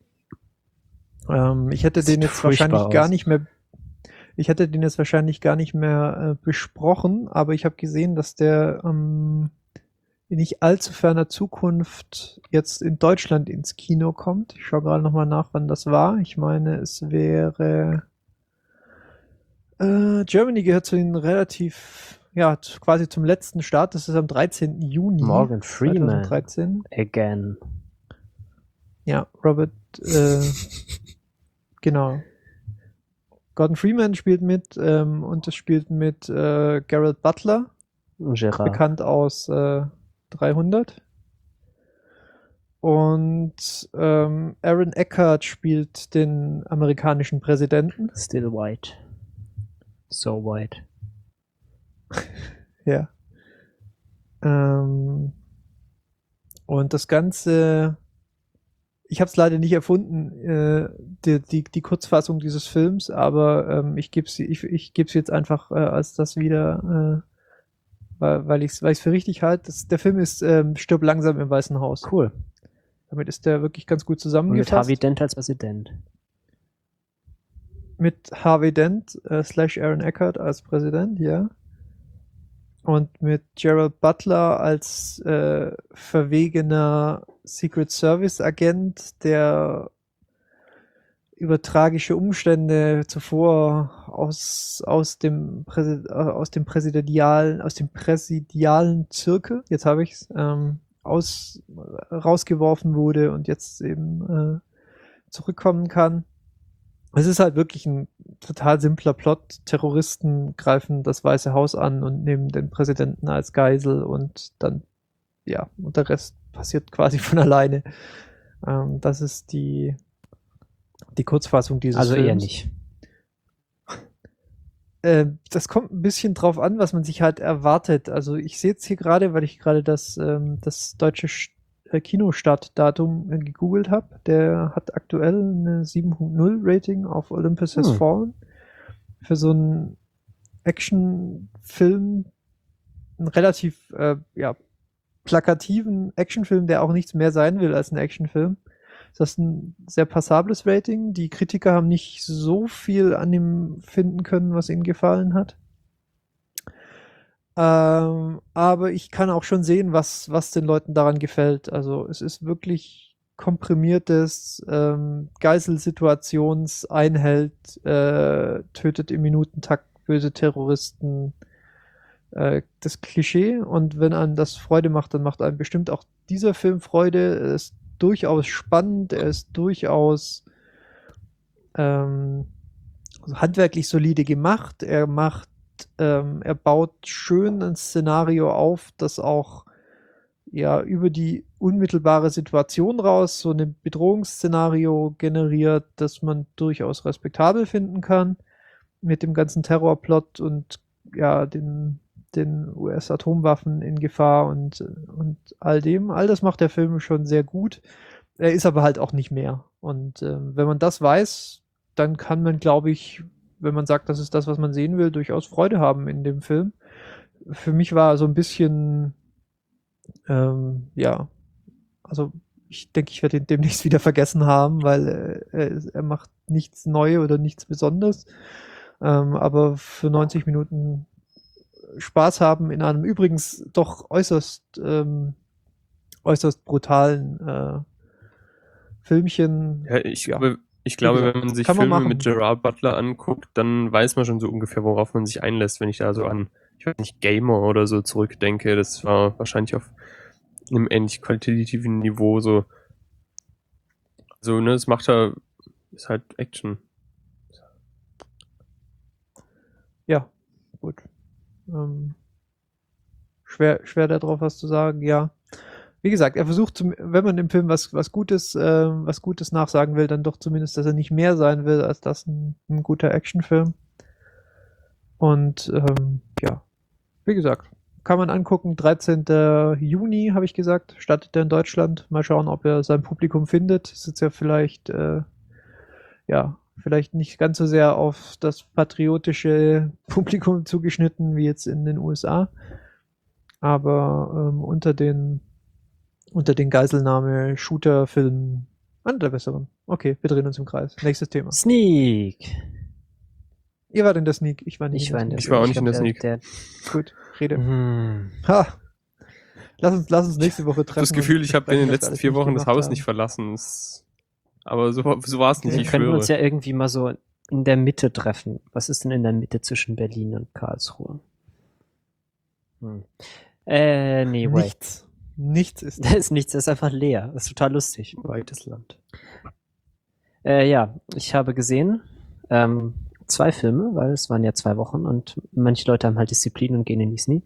Ich hätte den jetzt wahrscheinlich gar nicht mehr. Ich hätte den jetzt wahrscheinlich gar nicht mehr besprochen, aber ich habe gesehen, dass der in nicht allzu ferner Zukunft jetzt in Deutschland ins Kino kommt. Ich schaue gerade nochmal nach, wann das war. Ich meine, es wäre Germany gehört zu den relativ, ja, quasi zum letzten Start. Das ist am 13. Juni Morgan Freeman. 2013. Again. Ja, Robert, genau. Gordon Freeman spielt mit und es spielt mit Gerald Butler, Gerard. bekannt aus 300. Und Aaron Eckhart spielt den amerikanischen Präsidenten. Still white. So white. Ja. Und das Ganze, ich habe es leider nicht erfunden, die Kurzfassung dieses Films, aber ich gebe es jetzt einfach als das wieder, weil ich es für richtig halte. Der Film ist Stirb langsam im Weißen Haus. Cool. Damit ist der wirklich ganz gut Und mit zusammengefasst. Harvey Dent als Präsident. Mit Harvey Dent / Aaron Eckhart als Präsident, ja. Und mit Gerald Butler als verwegener Secret Service Agent, der über tragische Umstände zuvor aus dem präsidialen Zirkel, jetzt habe ich's, rausgeworfen wurde und jetzt eben zurückkommen kann. Es ist halt wirklich ein total simpler Plot. Terroristen greifen das Weiße Haus an und nehmen den Präsidenten als Geisel und dann, ja, und der Rest passiert quasi von alleine. Das ist die Kurzfassung dieses Also Films. eher nicht. Das kommt ein bisschen drauf an, was man sich halt erwartet. Also ich sehe jetzt hier gerade, weil ich gerade das deutsche Kinostartdatum gegoogelt habe. Der hat aktuell eine 7.0 Rating auf Olympus Has Fallen. Für so einen Actionfilm, einen relativ plakativen Actionfilm, der auch nichts mehr sein will als ein Actionfilm. Das ist ein sehr passables Rating. Die Kritiker haben nicht so viel an ihm finden können, was ihnen gefallen hat. Aber ich kann auch schon sehen, was den Leuten daran gefällt. Also es ist wirklich komprimiertes Geiselsituationseinhalt, tötet im Minutentakt böse Terroristen. Das Klischee. Und wenn einem das Freude macht, dann macht einem bestimmt auch dieser Film Freude. Er ist durchaus spannend, er ist durchaus handwerklich solide gemacht. Er baut schön ein Szenario auf, das auch über die unmittelbare Situation raus so ein Bedrohungsszenario generiert, das man durchaus respektabel finden kann, mit dem ganzen Terrorplot und den US-Atomwaffen in Gefahr und all dem. All das macht der Film schon sehr gut. Er ist aber halt auch nicht mehr. Und wenn man das weiß, dann kann man, glaube ich, wenn man sagt, das ist das, was man sehen will, durchaus Freude haben in dem Film. Für mich war so ein bisschen, also ich denke, ich werde ihn demnächst wieder vergessen haben, weil er macht nichts Neues oder nichts Besonderes. Aber für 90 Minuten Spaß haben in einem übrigens doch äußerst brutalen Filmchen. Ja, ich glaube, wenn man sich Filme mit Gerard Butler anguckt, dann weiß man schon so ungefähr, worauf man sich einlässt. Wenn ich da so an, ich weiß nicht, Gamer oder so zurückdenke, das war wahrscheinlich auf einem ähnlich qualitativen Niveau so. Also, ne, das macht er, ist halt Action. Ja, gut. Schwer darauf was zu sagen, ja. Wie gesagt, er versucht, wenn man im Film was Gutes nachsagen will, dann doch zumindest, dass er nicht mehr sein will, als das ein guter Actionfilm. Und wie gesagt, kann man angucken. 13. Juni, habe ich gesagt, startet er in Deutschland. Mal schauen, ob er sein Publikum findet. Ist jetzt ja vielleicht nicht ganz so sehr auf das patriotische Publikum zugeschnitten wie jetzt in den USA. Aber unter den Geiselnahme Shooter-Filmen einer der besseren. Okay, wir drehen uns im Kreis. Nächstes Thema. Sneak. Ihr wart in der Sneak. Ich war nicht in der Sneak. Ich war auch nicht in der Sneak. Gut, rede. Ha. Lass uns nächste Woche treffen. Das Gefühl, ich habe in den letzten 4 Wochen das Haus nicht verlassen. Aber so war es nicht. Wir können uns ja irgendwie mal so in der Mitte treffen. Was ist denn in der Mitte zwischen Berlin und Karlsruhe? Nee, nichts. Nichts ist. Da ist nichts, das ist einfach leer. Das ist total lustig. Weites Land. Ich habe gesehen 2 Filme, weil es waren ja 2 Wochen und manche Leute haben halt Disziplin und gehen in die Sneak.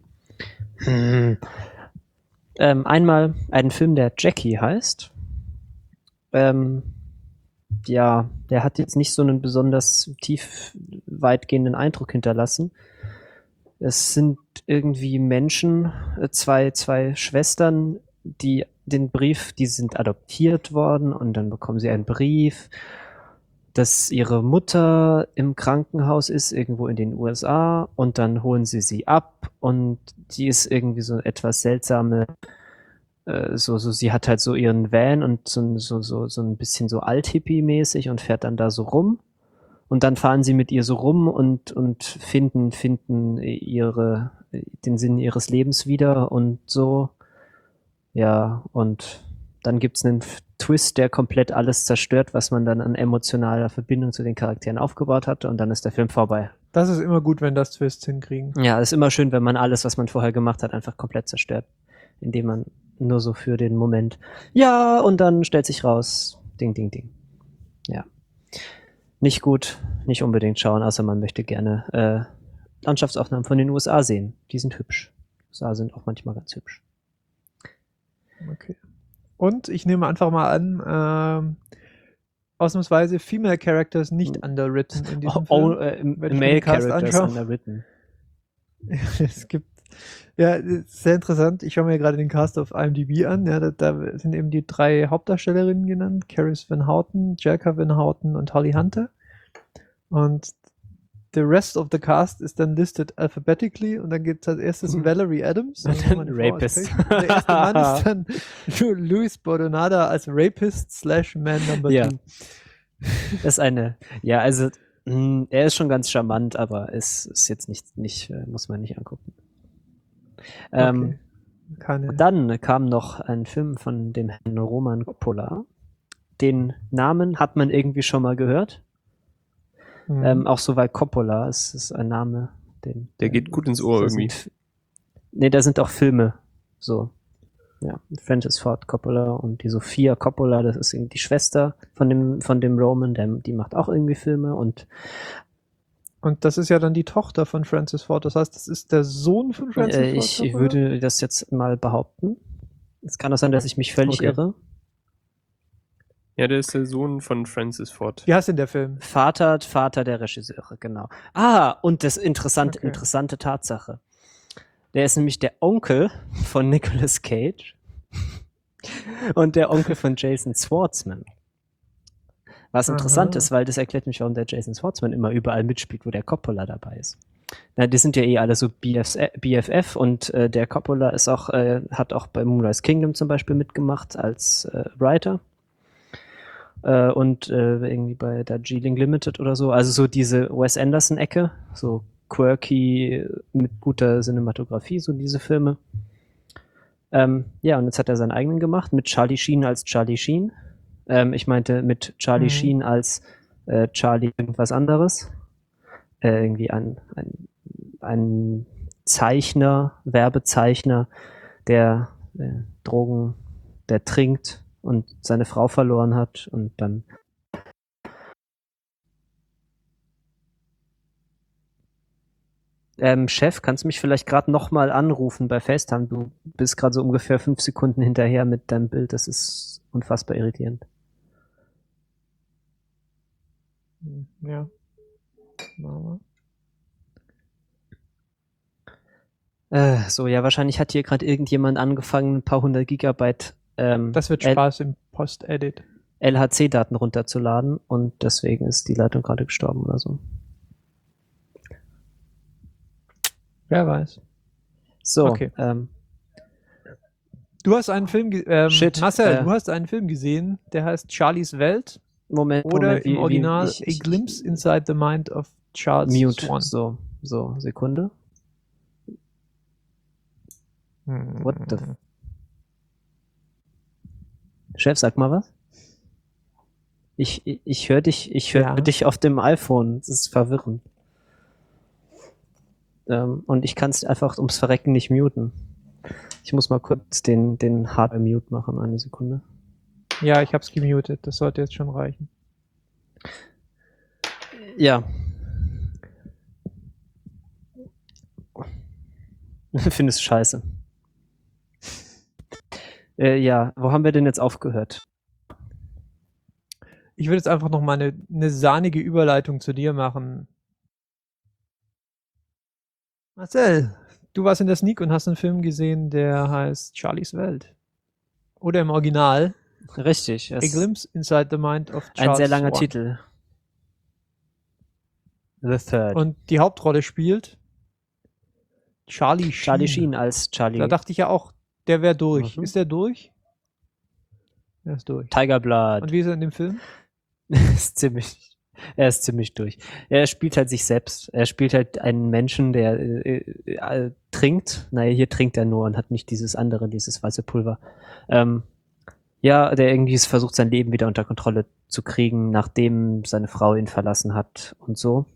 Einmal einen Film, der Jackie heißt. Der hat jetzt nicht so einen besonders tief weitgehenden Eindruck hinterlassen. Es sind irgendwie Menschen, zwei Schwestern, die sind adoptiert worden und dann bekommen sie einen Brief, dass ihre Mutter im Krankenhaus ist, irgendwo in den USA, und dann holen sie ab und die ist irgendwie so etwas seltsame, sie hat halt so ihren Van und so ein bisschen so Alt-Hippie-mäßig und fährt dann da so rum. Und dann fahren sie mit ihr so rum und finden den Sinn ihres Lebens wieder und so. Ja, und dann gibt's einen Twist, der komplett alles zerstört, was man dann an emotionaler Verbindung zu den Charakteren aufgebaut hatte, und dann ist der Film vorbei. Das ist immer gut, wenn das Twists hinkriegen. Ja, ist immer schön, wenn man alles, was man vorher gemacht hat, einfach komplett zerstört. Indem man nur so für den Moment, ja, und dann stellt sich raus, Ding, Ding, Ding. Ja. Nicht gut. nicht unbedingt schauen, außer man möchte gerne Landschaftsaufnahmen von den USA sehen. Die sind hübsch. USA sind auch manchmal ganz hübsch. Okay. Und ich nehme einfach mal an, ausnahmsweise Female Characters nicht underwritten in diesem Film. Wenn ich mir Male den Cast Characters anschaue. underwritten. Es gibt, ja, sehr interessant. Ich schaue mir gerade den Cast auf IMDb an. Ja, da sind eben die 3 Hauptdarstellerinnen genannt: Caris Van Houten, Jerka Van Houten und Holly Hunter. Und the rest of the cast ist dann listed alphabetically und dann gibt es als erstes Valerie Adams. Und also dann meine Frau als Rapist. Patient. Der erste Mann ist dann Luis Bordonada als Rapist / Man Number Ja. 2. Das ist ja, also er ist schon ganz charmant, aber es ist jetzt nicht muss man nicht angucken. Okay. Keine. Dann kam noch ein Film von dem Herrn Roman Coppola. Den Namen hat man irgendwie schon mal gehört. Auch so, weil Coppola ist ein Name, Der geht gut ins Ohr irgendwie. Da sind auch Filme. So. Ja, Francis Ford Coppola und die Sophia Coppola, das ist irgendwie die Schwester von dem Roman, die macht auch irgendwie Filme und das ist ja dann die Tochter von Francis Ford. Das heißt, das ist der Sohn von Francis Ford ich Coppola? würde das jetzt mal behaupten. Es kann auch sein, dass ich mich völlig irre. Ja, der ist der Sohn von Francis Ford. Wie heißt denn der Film? Vater der Regisseure, genau. Und das interessante Tatsache. Der ist nämlich der Onkel von Nicolas Cage und der Onkel von Jason Schwartzman. Was interessant ist, weil das erklärt mich, warum der Jason Schwartzman immer überall mitspielt, wo der Coppola dabei ist. Na, die sind ja alle so BFF und der Coppola ist auch, hat auch bei Moonrise Kingdom zum Beispiel mitgemacht als Writer. Und irgendwie bei Darjeeling Limited oder so. Also so diese Wes Anderson-Ecke, so quirky, mit guter Cinematografie, so diese Filme. Und jetzt hat er seinen eigenen gemacht, mit Charlie Sheen als Charlie Sheen. Ich meinte mit Charlie Sheen als Charlie irgendwas anderes. Irgendwie ein Zeichner, Werbezeichner, der der trinkt und seine Frau verloren hat und dann Chef, kannst du mich vielleicht gerade nochmal anrufen bei FaceTime? Du bist gerade so ungefähr 5 Sekunden hinterher mit deinem Bild. Das ist unfassbar irritierend. Ja. Machen wir. Wahrscheinlich hat hier gerade irgendjemand angefangen, ein paar 100 Gigabyte das wird Spaß im Post-Edit. LHC-Daten runterzuladen und deswegen ist die Leitung gerade gestorben oder so. Wer weiß. So, okay. Du hast einen Film Marcel, du hast einen Film gesehen, der heißt Charlies Welt. Moment, im Original A Glimpse Inside the Mind of Charles Mute. Swan. So, Sekunde. What the Chef, sag mal was. Ich höre dich auf dem iPhone. Das ist verwirrend. Und ich kann es einfach ums Verrecken nicht muten. Ich muss mal kurz den Hardware-Mute machen, eine Sekunde. Ja, ich hab's gemutet. Das sollte jetzt schon reichen. Ja. Findest scheiße. Wo haben wir denn jetzt aufgehört? Ich würde jetzt einfach noch mal eine sahnige Überleitung zu dir machen. Marcel, du warst in der Sneak und hast einen Film gesehen, der heißt Charlies Welt. Oder im Original Richtig. A Glimpse Inside the Mind of Charles Ein sehr langer Swan. Titel. The Third. Und die Hauptrolle spielt Charlie Sheen. Charlie Sheen als Charlie. Da dachte ich ja auch, der wäre durch. Mhm. Ist der durch? Er ist durch. Tiger Blood. Und wie ist er in dem Film? Er ist ziemlich durch. Er spielt halt sich selbst. Er spielt halt einen Menschen, der trinkt. Naja, hier trinkt er nur und hat nicht dieses weiße Pulver. Der irgendwie versucht, sein Leben wieder unter Kontrolle zu kriegen, nachdem seine Frau ihn verlassen hat und so.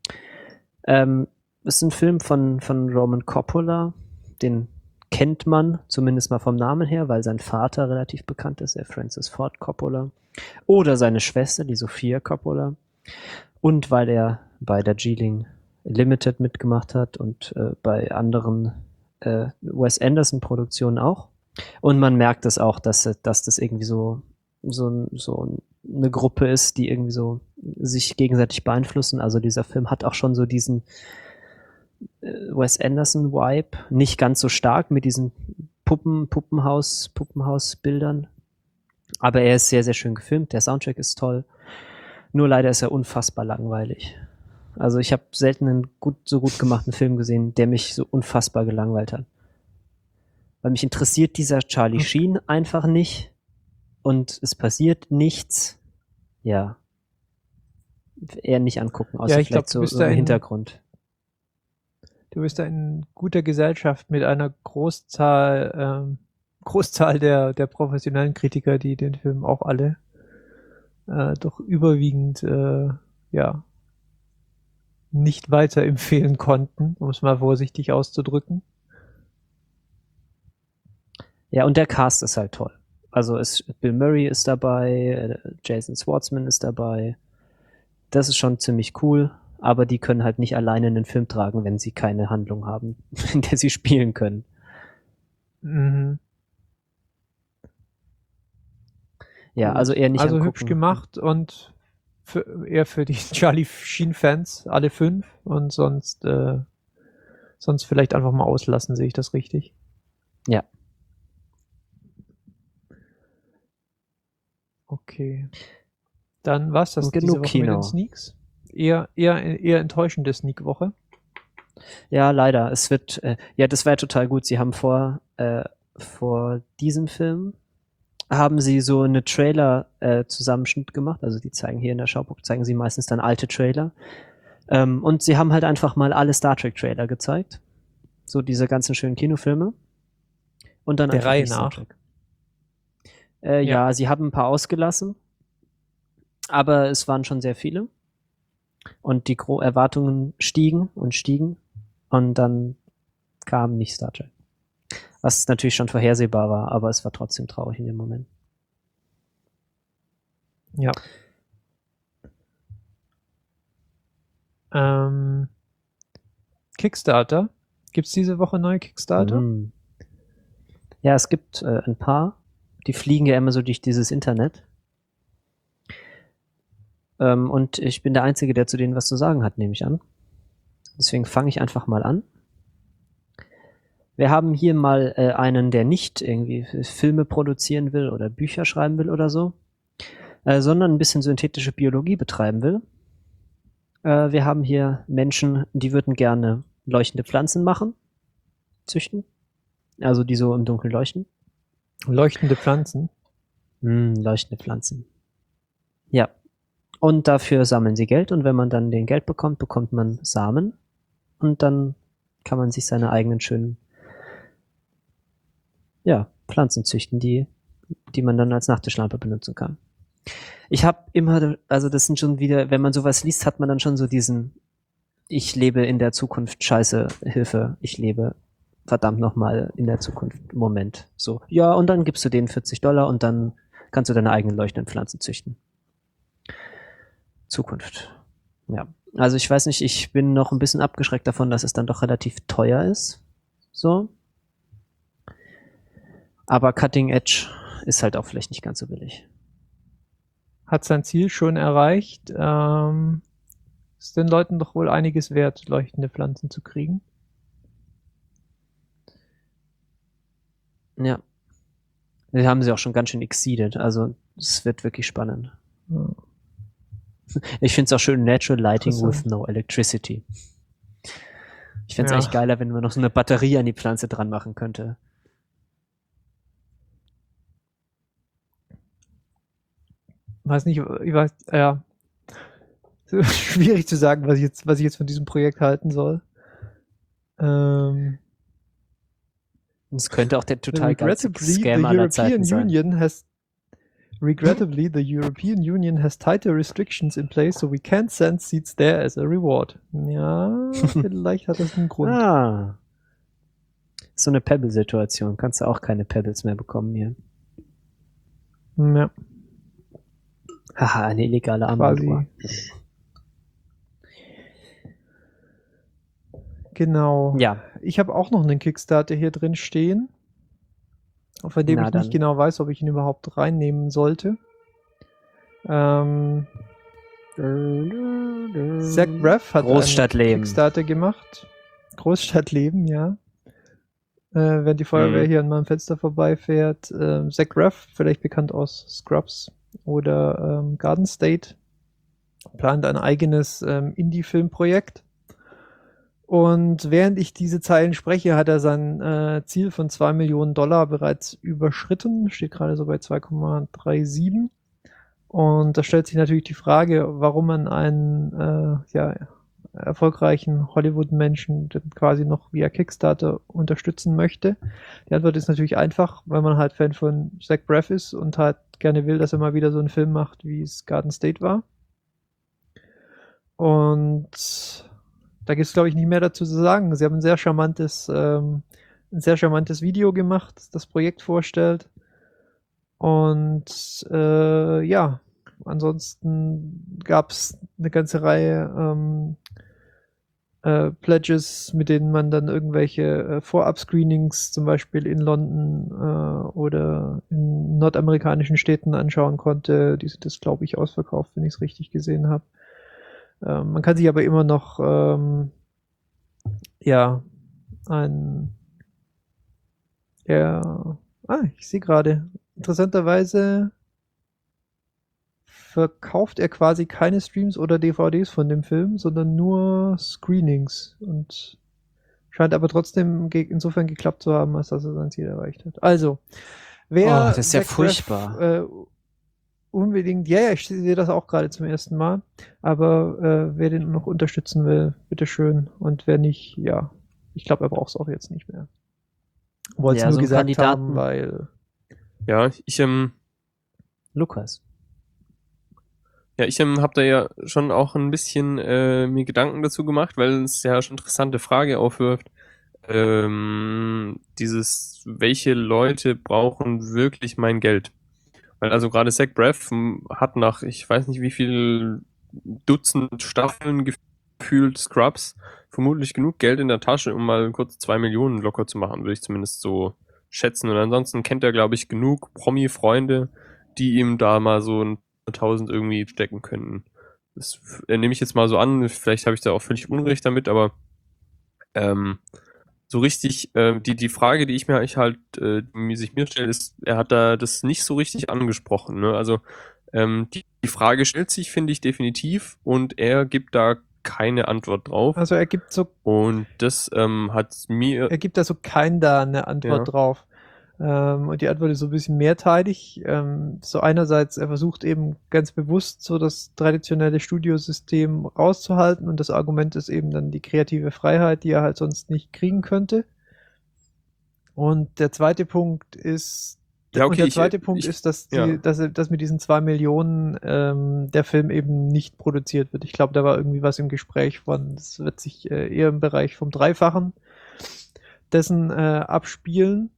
Ist ein Film von Roman Coppola. Den kennt man zumindest mal vom Namen her, weil sein Vater relativ bekannt ist, der Francis Ford Coppola. Oder seine Schwester, die Sophia Coppola. Und weil er bei der Geeling Limited mitgemacht hat und bei anderen Wes Anderson-Produktionen auch. Und man merkt es auch, dass das irgendwie so eine Gruppe ist, die irgendwie so sich gegenseitig beeinflussen. Also dieser Film hat auch schon so diesen Wes Anderson-Vibe, nicht ganz so stark mit diesen Puppenhaus-Bildern. Aber er ist sehr, sehr schön gefilmt. Der Soundtrack ist toll. Nur leider ist er unfassbar langweilig. Also ich habe selten einen so gut gemachten Film gesehen, der mich so unfassbar gelangweilt hat. Weil mich interessiert dieser Charlie Sheen einfach nicht. Und es passiert nichts. Ja. Eher nicht angucken, außer ich vielleicht glaub, so im Hintergrund. Du bist da in guter Gesellschaft mit einer Großzahl der professionellen Kritiker, die den Film auch alle doch überwiegend nicht weiterempfehlen konnten, um es mal vorsichtig auszudrücken. Ja, und der Cast ist halt toll. Also Bill Murray ist dabei, Jason Schwartzman ist dabei. Das ist schon ziemlich cool, aber die können halt nicht alleine einen Film tragen, wenn sie keine Handlung haben, in der sie spielen können. Mhm. Ja, Gut. also eher nicht Also angucken. hübsch gemacht und eher für die Charlie Sheen-Fans, alle 5, und sonst vielleicht einfach mal auslassen, sehe ich das richtig? Ja. Okay. Dann war's das Und diese genug Woche mit Kino. den Sneaks. Eher enttäuschende Sneak-Woche. Ja, leider. Es wird, das war ja total gut. Sie haben vor diesem Film haben sie so eine Trailer-Zusammenschnitt gemacht. Also die zeigen hier in der Schauburg, zeigen sie meistens dann alte Trailer. Und sie haben halt einfach mal alle Star Trek-Trailer gezeigt. So diese ganzen schönen Kinofilme. Und dann Der einfach Reihe nicht Star nach. Trek. Ja, sie haben ein paar ausgelassen. Aber es waren schon sehr viele. Und die Erwartungen stiegen. Und dann kam nicht Star Trek. Was natürlich schon vorhersehbar war, aber es war trotzdem traurig in dem Moment. Ja. Kickstarter. Gibt's diese Woche neue Kickstarter? Mhm. Ja, es gibt ein paar. Die fliegen ja immer so durch dieses Internet. Und ich bin der Einzige, der zu denen was zu sagen hat, nehme ich an. Deswegen fange ich einfach mal an. Wir haben hier mal einen, der nicht irgendwie Filme produzieren will oder Bücher schreiben will oder so, sondern ein bisschen synthetische Biologie betreiben will. Wir haben hier Menschen, die würden gerne leuchtende Pflanzen züchten. Also die so im Dunkeln leuchten. Leuchtende Pflanzen. Leuchtende Pflanzen. Ja. Und dafür sammeln sie Geld, und wenn man dann den Geld bekommt, bekommt man Samen, und dann kann man sich seine eigenen schönen Pflanzen züchten, die man dann als Nachttischlampe benutzen kann. Ich habe immer, also das sind schon wieder, wenn man sowas liest, hat man dann schon so diesen ich lebe in der Zukunft, scheiße, Hilfe, ich lebe verdammt nochmal in der Zukunft, Moment. So, ja, und dann gibst du denen $40 und dann kannst du deine eigenen leuchtenden Pflanzen züchten. Zukunft. Ja. Also ich weiß nicht, ich bin noch ein bisschen abgeschreckt davon, dass es dann doch relativ teuer ist. So. Aber Cutting Edge ist halt auch vielleicht nicht ganz so billig. Hat sein Ziel schon erreicht. Ist den Leuten doch wohl einiges wert, leuchtende Pflanzen zu kriegen. Ja. Wir haben sie auch schon ganz schön exceeded. Also es wird wirklich spannend. Ja. Ich finde es auch schön, Natural Lighting with no electricity. Ich fände es echt geiler, wenn man noch so eine Batterie an die Pflanze dran machen könnte. Weiß nicht, schwierig zu sagen, was ich jetzt von diesem Projekt halten soll. Es könnte auch der total geilste Scam aller Zeiten sein. Regrettably, the European Union has tighter restrictions in place, so we can't send seeds there as a reward. Ja, vielleicht hat das einen Grund. Ah. So eine Pebble-Situation. Kannst du auch keine Pebbles mehr bekommen hier. Ja. Haha, eine illegale Armbanduhr. Genau. Ja, Ich habe auch noch einen Kickstarter hier drin stehen, von dem Na ich dann. nicht genau weiß, ob ich ihn überhaupt reinnehmen sollte. Zach Braff hat einen Großstadtleben. Kickstarter gemacht. Großstadtleben, ja. Wenn die Feuerwehr hier an meinem Fenster vorbeifährt. Zach Braff, vielleicht bekannt aus Scrubs oder Garden State, plant ein eigenes Indie-Filmprojekt. Und während ich diese Zeilen spreche, hat er sein Ziel von $2 Millionen bereits überschritten. Steht gerade so bei 2,37. Und da stellt sich natürlich die Frage, warum man einen erfolgreichen Hollywood-Menschen quasi noch via Kickstarter unterstützen möchte. Die Antwort ist natürlich einfach, weil man halt Fan von Zach Braff ist und halt gerne will, dass er mal wieder so einen Film macht, wie es Garden State war. Und da gibt es, glaube ich, nicht mehr dazu zu sagen. Sie haben ein sehr charmantes Video gemacht, das das Projekt vorstellt. Und ansonsten gab es eine ganze Reihe Pledges, mit denen man dann irgendwelche Vorab-Screenings zum Beispiel in London oder in nordamerikanischen Städten anschauen konnte. Die sind jetzt, glaube ich, ausverkauft, wenn ich es richtig gesehen habe. Man kann sich aber immer noch ich sehe gerade, interessanterweise verkauft er quasi keine Streams oder DVDs von dem Film, sondern nur Screenings und scheint aber trotzdem insofern geklappt zu haben, als dass er sein Ziel erreicht hat. Also, wer das ist ja Zach Braff, furchtbar. unbedingt, ich sehe das auch gerade zum ersten Mal, aber wer den noch unterstützen will, bitteschön. Und wer nicht, ich glaube, er braucht es auch jetzt nicht mehr. Wollte es Ja, nur so einen gesagt Kandidaten- haben, weil Ja, ich Lukas. habe da ja schon auch ein bisschen mir Gedanken dazu gemacht, weil es ja schon interessante Frage aufwirft. Welche Leute brauchen wirklich mein Geld? Weil also gerade Zach Braff hat nach, ich weiß nicht wie viel Dutzend Staffeln gefühlt Scrubs vermutlich genug Geld in der Tasche, um mal kurz 2 Millionen locker zu machen, würde ich zumindest so schätzen. Und ansonsten kennt er, glaube ich, genug Promi-Freunde, die ihm da mal so ein 1000 irgendwie stecken könnten. Das nehme ich jetzt mal so an, vielleicht habe ich da auch völlig Unrecht damit, aber so richtig, die Frage, die ich sich mir stelle, ist, er hat da das nicht so richtig angesprochen, ne? Also die Frage stellt sich, finde ich, definitiv, und er gibt da keine Antwort drauf. also er gibt Und das hat mir. da so eine Antwort Ja. drauf. Und die Antwort ist so ein bisschen mehrteilig. So einerseits, er versucht eben ganz bewusst so das traditionelle Studiosystem rauszuhalten und das Argument ist eben dann die kreative Freiheit, die er halt sonst nicht kriegen könnte. Und der zweite Punkt ist, dass mit diesen 2 Millionen der Film eben nicht produziert wird. Ich glaube, da war irgendwie was im Gespräch von, das wird sich eher im Bereich vom Dreifachen dessen abspielen.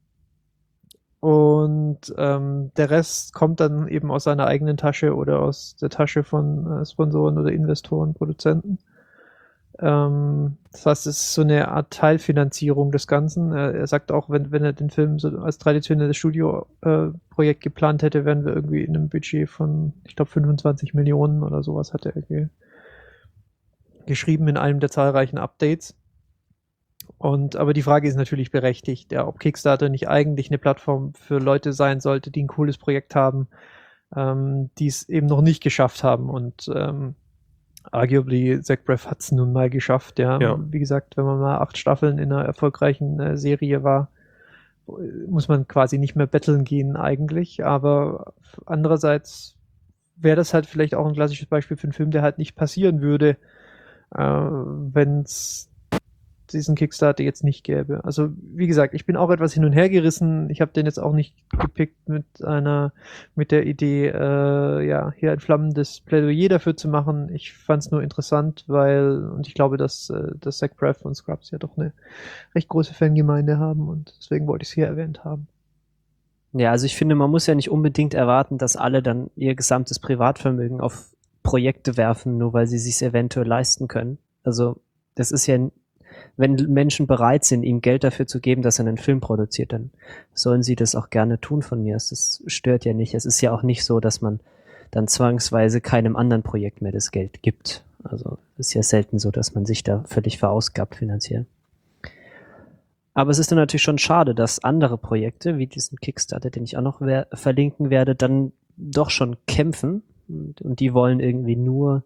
Und der Rest kommt dann eben aus seiner eigenen Tasche oder aus der Tasche von Sponsoren oder Investoren, Produzenten. Das heißt, es ist so eine Art Teilfinanzierung des Ganzen. Er sagt auch, wenn er den Film so als traditionelles Studioprojekt geplant hätte, wären wir irgendwie in einem Budget von, ich glaube, 25 Millionen oder sowas hat er geschrieben in einem der zahlreichen Updates. Aber die Frage ist natürlich berechtigt, ob Kickstarter nicht eigentlich eine Plattform für Leute sein sollte, die ein cooles Projekt haben, die es eben noch nicht geschafft haben. Und arguably, Zach Braff hat es nun mal geschafft. Ja. Wie gesagt, wenn man mal 8 Staffeln in einer erfolgreichen Serie war, muss man quasi nicht mehr betteln gehen eigentlich. Aber andererseits wäre das halt vielleicht auch ein klassisches Beispiel für einen Film, der halt nicht passieren würde, wenn es diesen Kickstarter jetzt nicht gäbe. Also wie gesagt, ich bin auch etwas hin und her gerissen. Ich habe den jetzt auch nicht gepickt mit der Idee, hier ein flammendes Plädoyer dafür zu machen. Ich fand es nur interessant, und ich glaube, dass Zach Braff und Scrubs ja doch eine recht große Fangemeinde haben und deswegen wollte ich es hier erwähnt haben. Ja, also ich finde, man muss ja nicht unbedingt erwarten, dass alle dann ihr gesamtes Privatvermögen auf Projekte werfen, nur weil sie es sich eventuell leisten können. Also das ist ja wenn Menschen bereit sind, ihm Geld dafür zu geben, dass er einen Film produziert, dann sollen sie das auch gerne tun von mir. Das stört ja nicht. Es ist ja auch nicht so, dass man dann zwangsweise keinem anderen Projekt mehr das Geld gibt. Also es ist ja selten so, dass man sich da völlig verausgabt finanziell. Aber es ist dann natürlich schon schade, dass andere Projekte, wie diesen Kickstarter, den ich auch noch verlinken werde, dann doch schon kämpfen. Und die wollen irgendwie nur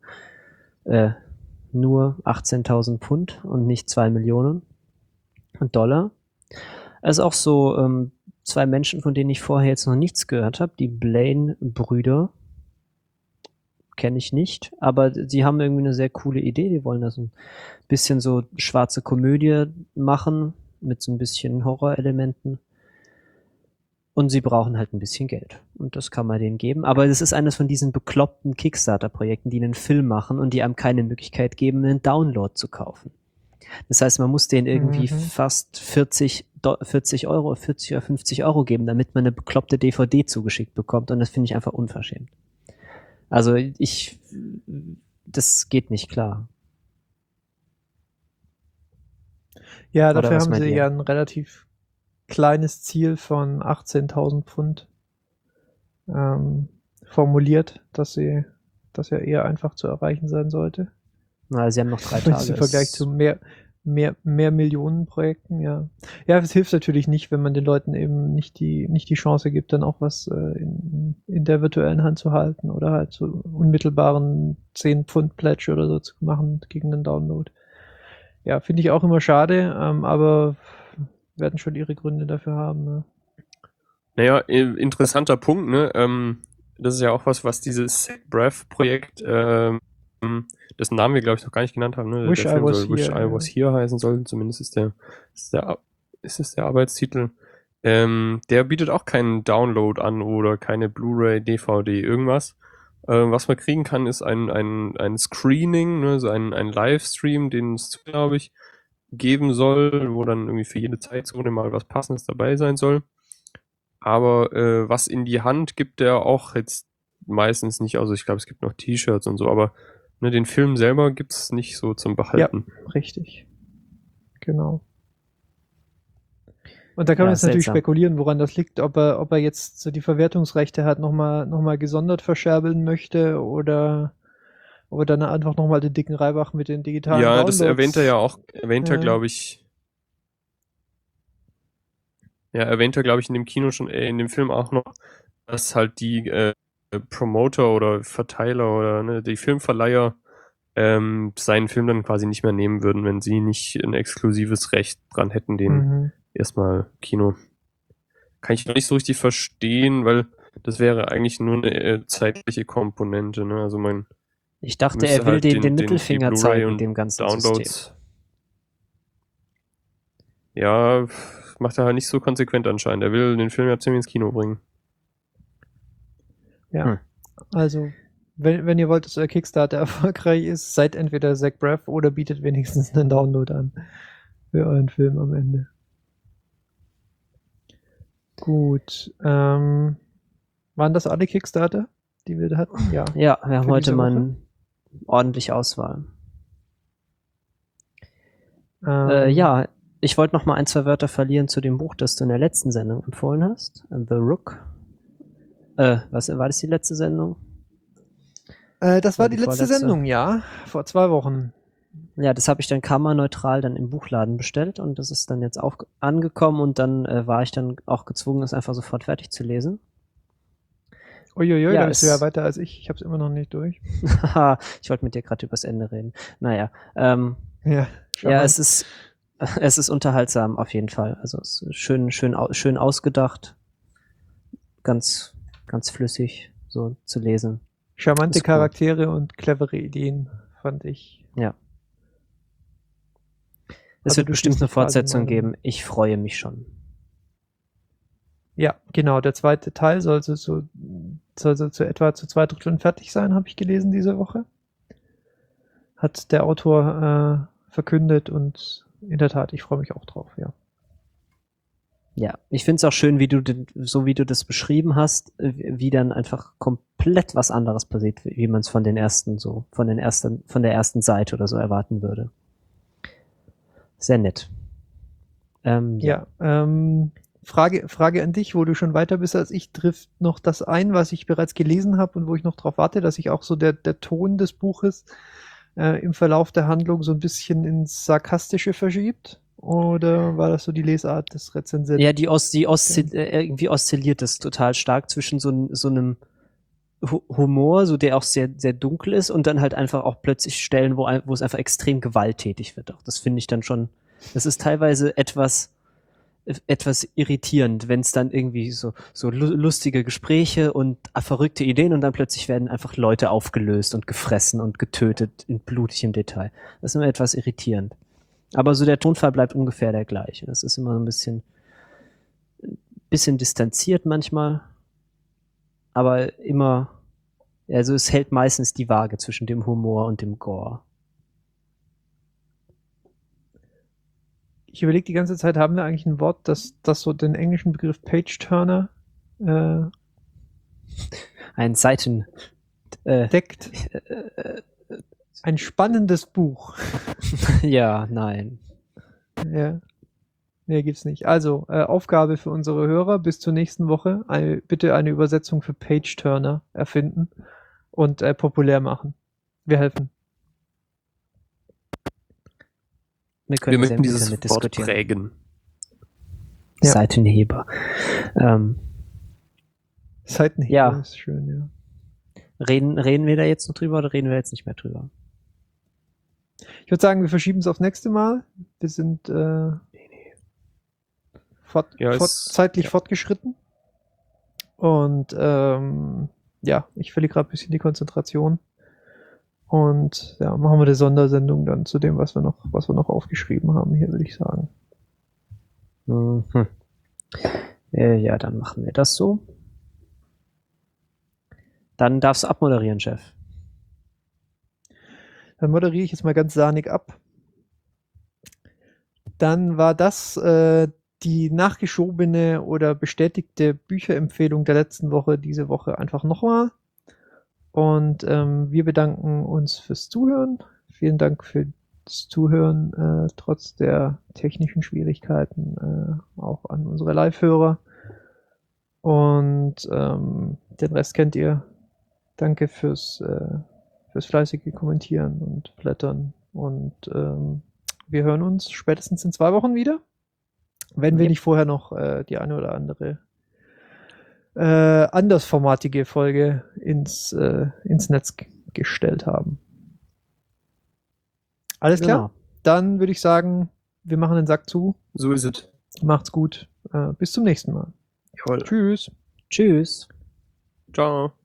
18.000 Pfund und nicht 2 Millionen Dollar. Also auch so 2 Menschen, von denen ich vorher jetzt noch nichts gehört habe, die Blaine-Brüder, kenne ich nicht, aber die haben irgendwie eine sehr coole Idee. Die wollen da so ein bisschen so schwarze Komödie machen mit so ein bisschen Horrorelementen. Und sie brauchen halt ein bisschen Geld. Und das kann man denen geben. Aber das ist eines von diesen bekloppten Kickstarter-Projekten, die einen Film machen und die einem keine Möglichkeit geben, einen Download zu kaufen. Das heißt, man muss denen irgendwie fast 40 oder 50 Euro geben, damit man eine bekloppte DVD zugeschickt bekommt. Und das finde ich einfach unverschämt. Also das geht nicht klar. Ja, Oder dafür was haben meint sie ihr? ja ein relativ kleines Ziel von 18.000 Pfund formuliert, dass ja eher einfach zu erreichen sein sollte. Na, sie haben noch 3 Im Tage. Vergleich zu mehr Millionenprojekten, ja. Ja, es hilft natürlich nicht, wenn man den Leuten eben nicht die Chance gibt, dann auch was in der virtuellen Hand zu halten oder halt so unmittelbaren 10 Pfund Pledge oder so zu machen gegen den Download. Ja, finde ich auch immer schade, aber werden schon ihre Gründe dafür haben. Ne? Naja, interessanter Punkt, ne? Das ist ja auch was dieses Breath-Projekt, dessen Namen wir, glaube ich, noch gar nicht genannt haben, ne? Wish Der I Film Was soll Wish Here, I Was Here heißen soll, zumindest ist es der Arbeitstitel. Der bietet auch keinen Download an oder keine Blu-ray, DVD, irgendwas. Was man kriegen kann, ist ein Screening, ne? So ein Livestream, den es, glaube ich, geben soll, wo dann irgendwie für jede Zeitzone mal was Passendes dabei sein soll. Aber was in die Hand gibt der auch jetzt meistens nicht. Also ich glaube, es gibt noch T-Shirts und so, aber ne, den Film selber gibt's nicht so zum Behalten. Ja, richtig. Genau. Und da kann man Ja, jetzt natürlich seltsam. spekulieren, woran das liegt, ob er jetzt so die Verwertungsrechte halt noch mal gesondert verscherbeln möchte oder ob er dann einfach noch mal den dicken Reibach mit den digitalen Ja, das Downloads. erwähnt er, glaube ich. Ja, erwähnt er, glaube ich, in dem Kino schon, in dem Film auch noch, dass halt die Promoter oder Verteiler oder ne, die Filmverleiher seinen Film dann quasi nicht mehr nehmen würden, wenn sie nicht ein exklusives Recht dran hätten, den erstmal Kino. Kann ich noch nicht so richtig verstehen, weil das wäre eigentlich nur eine zeitliche Komponente, ne? Also man Ich dachte, müsste er will halt den die Mittelfinger Blu-ray zeigen, und dem ganzen System. Downloads. Ja, macht er halt nicht so konsequent anscheinend. Er will den Film ja ziemlich ins Kino bringen. Ja, also wenn ihr wollt, dass euer Kickstarter erfolgreich ist, seid entweder Zach Braff oder bietet wenigstens einen Download an für euren Film am Ende. Gut, waren das alle Kickstarter, die wir da hatten? Ja. Ja, wir haben Für heute diese mal Woche? eine ordentliche Auswahl. Ähm, Ja, ich wollte noch mal 1, 2 Wörter verlieren zu dem Buch, das du in der letzten Sendung empfohlen hast. The Rook. Was war das, die letzte Sendung? das war War die die letzte vorletzte? Sendung, ja, vor 2 Wochen. Ja, das habe ich dann kammerneutral dann im Buchladen bestellt und das ist dann jetzt auch angekommen und dann war ich dann auch gezwungen, es einfach sofort fertig zu lesen. Uiuiui, Ja, da bist du ja es- weiter als ich. Ich habe es immer noch nicht durch. Haha, ich wollte mit dir gerade übers Ende reden. Naja, Ja, ja, charmant. es ist unterhaltsam auf jeden Fall. Also es ist schön ausgedacht, ganz flüssig so zu lesen. Charmante ist gut. Charaktere und clevere Ideen, fand ich. Ja. Es Also wird du bestimmt schließt eine dich quasi Fortsetzung meinem- geben. Ich freue mich schon. Ja, genau. Der zweite Teil soll so zu etwa zu 2 Dritteln fertig sein, habe ich gelesen diese Woche. Hat der Autor verkündet und in der Tat, ich freue mich auch drauf, ja. Ja, ich finde es auch schön, wie du das beschrieben hast, wie dann einfach komplett was anderes passiert, wie man es von der ersten Seite oder so erwarten würde. Sehr nett. Ja, Frage an dich, wo du schon weiter bist als ich, trifft noch das ein, was ich bereits gelesen habe und wo ich noch darauf warte, dass sich auch so der Ton des Buches im Verlauf der Handlung so ein bisschen ins Sarkastische verschiebt? Oder war das so die Lesart des Rezensenten? Ja, irgendwie oszilliert es total stark zwischen so einem Humor, so der auch sehr, sehr dunkel ist und dann halt einfach auch plötzlich Stellen, wo es einfach extrem gewalttätig wird. Auch das finde ich dann schon, das ist teilweise etwas irritierend, wenn es dann irgendwie so lustige Gespräche und verrückte Ideen und dann plötzlich werden einfach Leute aufgelöst und gefressen und getötet in blutigem Detail. Das ist immer etwas irritierend. Aber so der Tonfall bleibt ungefähr der gleiche. Das ist immer ein bisschen distanziert manchmal, aber immer, also es hält meistens die Waage zwischen dem Humor und dem Gore. Ich überlege die ganze Zeit, haben wir eigentlich ein Wort, das so den englischen Begriff Page-Turner Ein Seiten deckt? Ein spannendes Buch. Ja, nein. Ja. Nee, gibt's nicht. Also, Aufgabe für unsere Hörer bis zur nächsten Woche. Bitte eine Übersetzung für Page-Turner erfinden und populär machen. Wir helfen. Wir möchten dieses Wort prägen. Ja. Seitenheber. Seitenheber ja. Ist schön, ja. Reden wir da jetzt noch drüber oder reden wir jetzt nicht mehr drüber? Ich würde sagen, wir verschieben es auf nächste Mal. Wir sind zeitlich fortgeschritten. Und ich verliere gerade ein bisschen die Konzentration. Und ja, machen wir eine Sondersendung dann zu dem, was wir noch aufgeschrieben haben hier, würde ich sagen. Mhm. Ja, dann machen wir das so. Dann darfst du abmoderieren, Chef. Dann moderiere ich jetzt mal ganz sahnig ab. Dann war das die nachgeschobene oder bestätigte Bücherempfehlung der letzten Woche, diese Woche einfach nochmal. Und wir bedanken uns fürs Zuhören. Vielen Dank fürs Zuhören, trotz der technischen Schwierigkeiten, auch an unsere Live-Hörer. Und den Rest kennt ihr. Danke fürs fleißige Kommentieren und Blättern. Und wir hören uns spätestens in 2 Wochen wieder, wenn wir nicht vorher noch die eine oder andere andersformatige Folge ins Netz gestellt haben. Alles klar? Genau. Dann würde ich sagen, wir machen den Sack zu. So ist es. Macht's gut. Bis zum nächsten Mal. Jawohl. Tschüss. Tschüss. Ciao.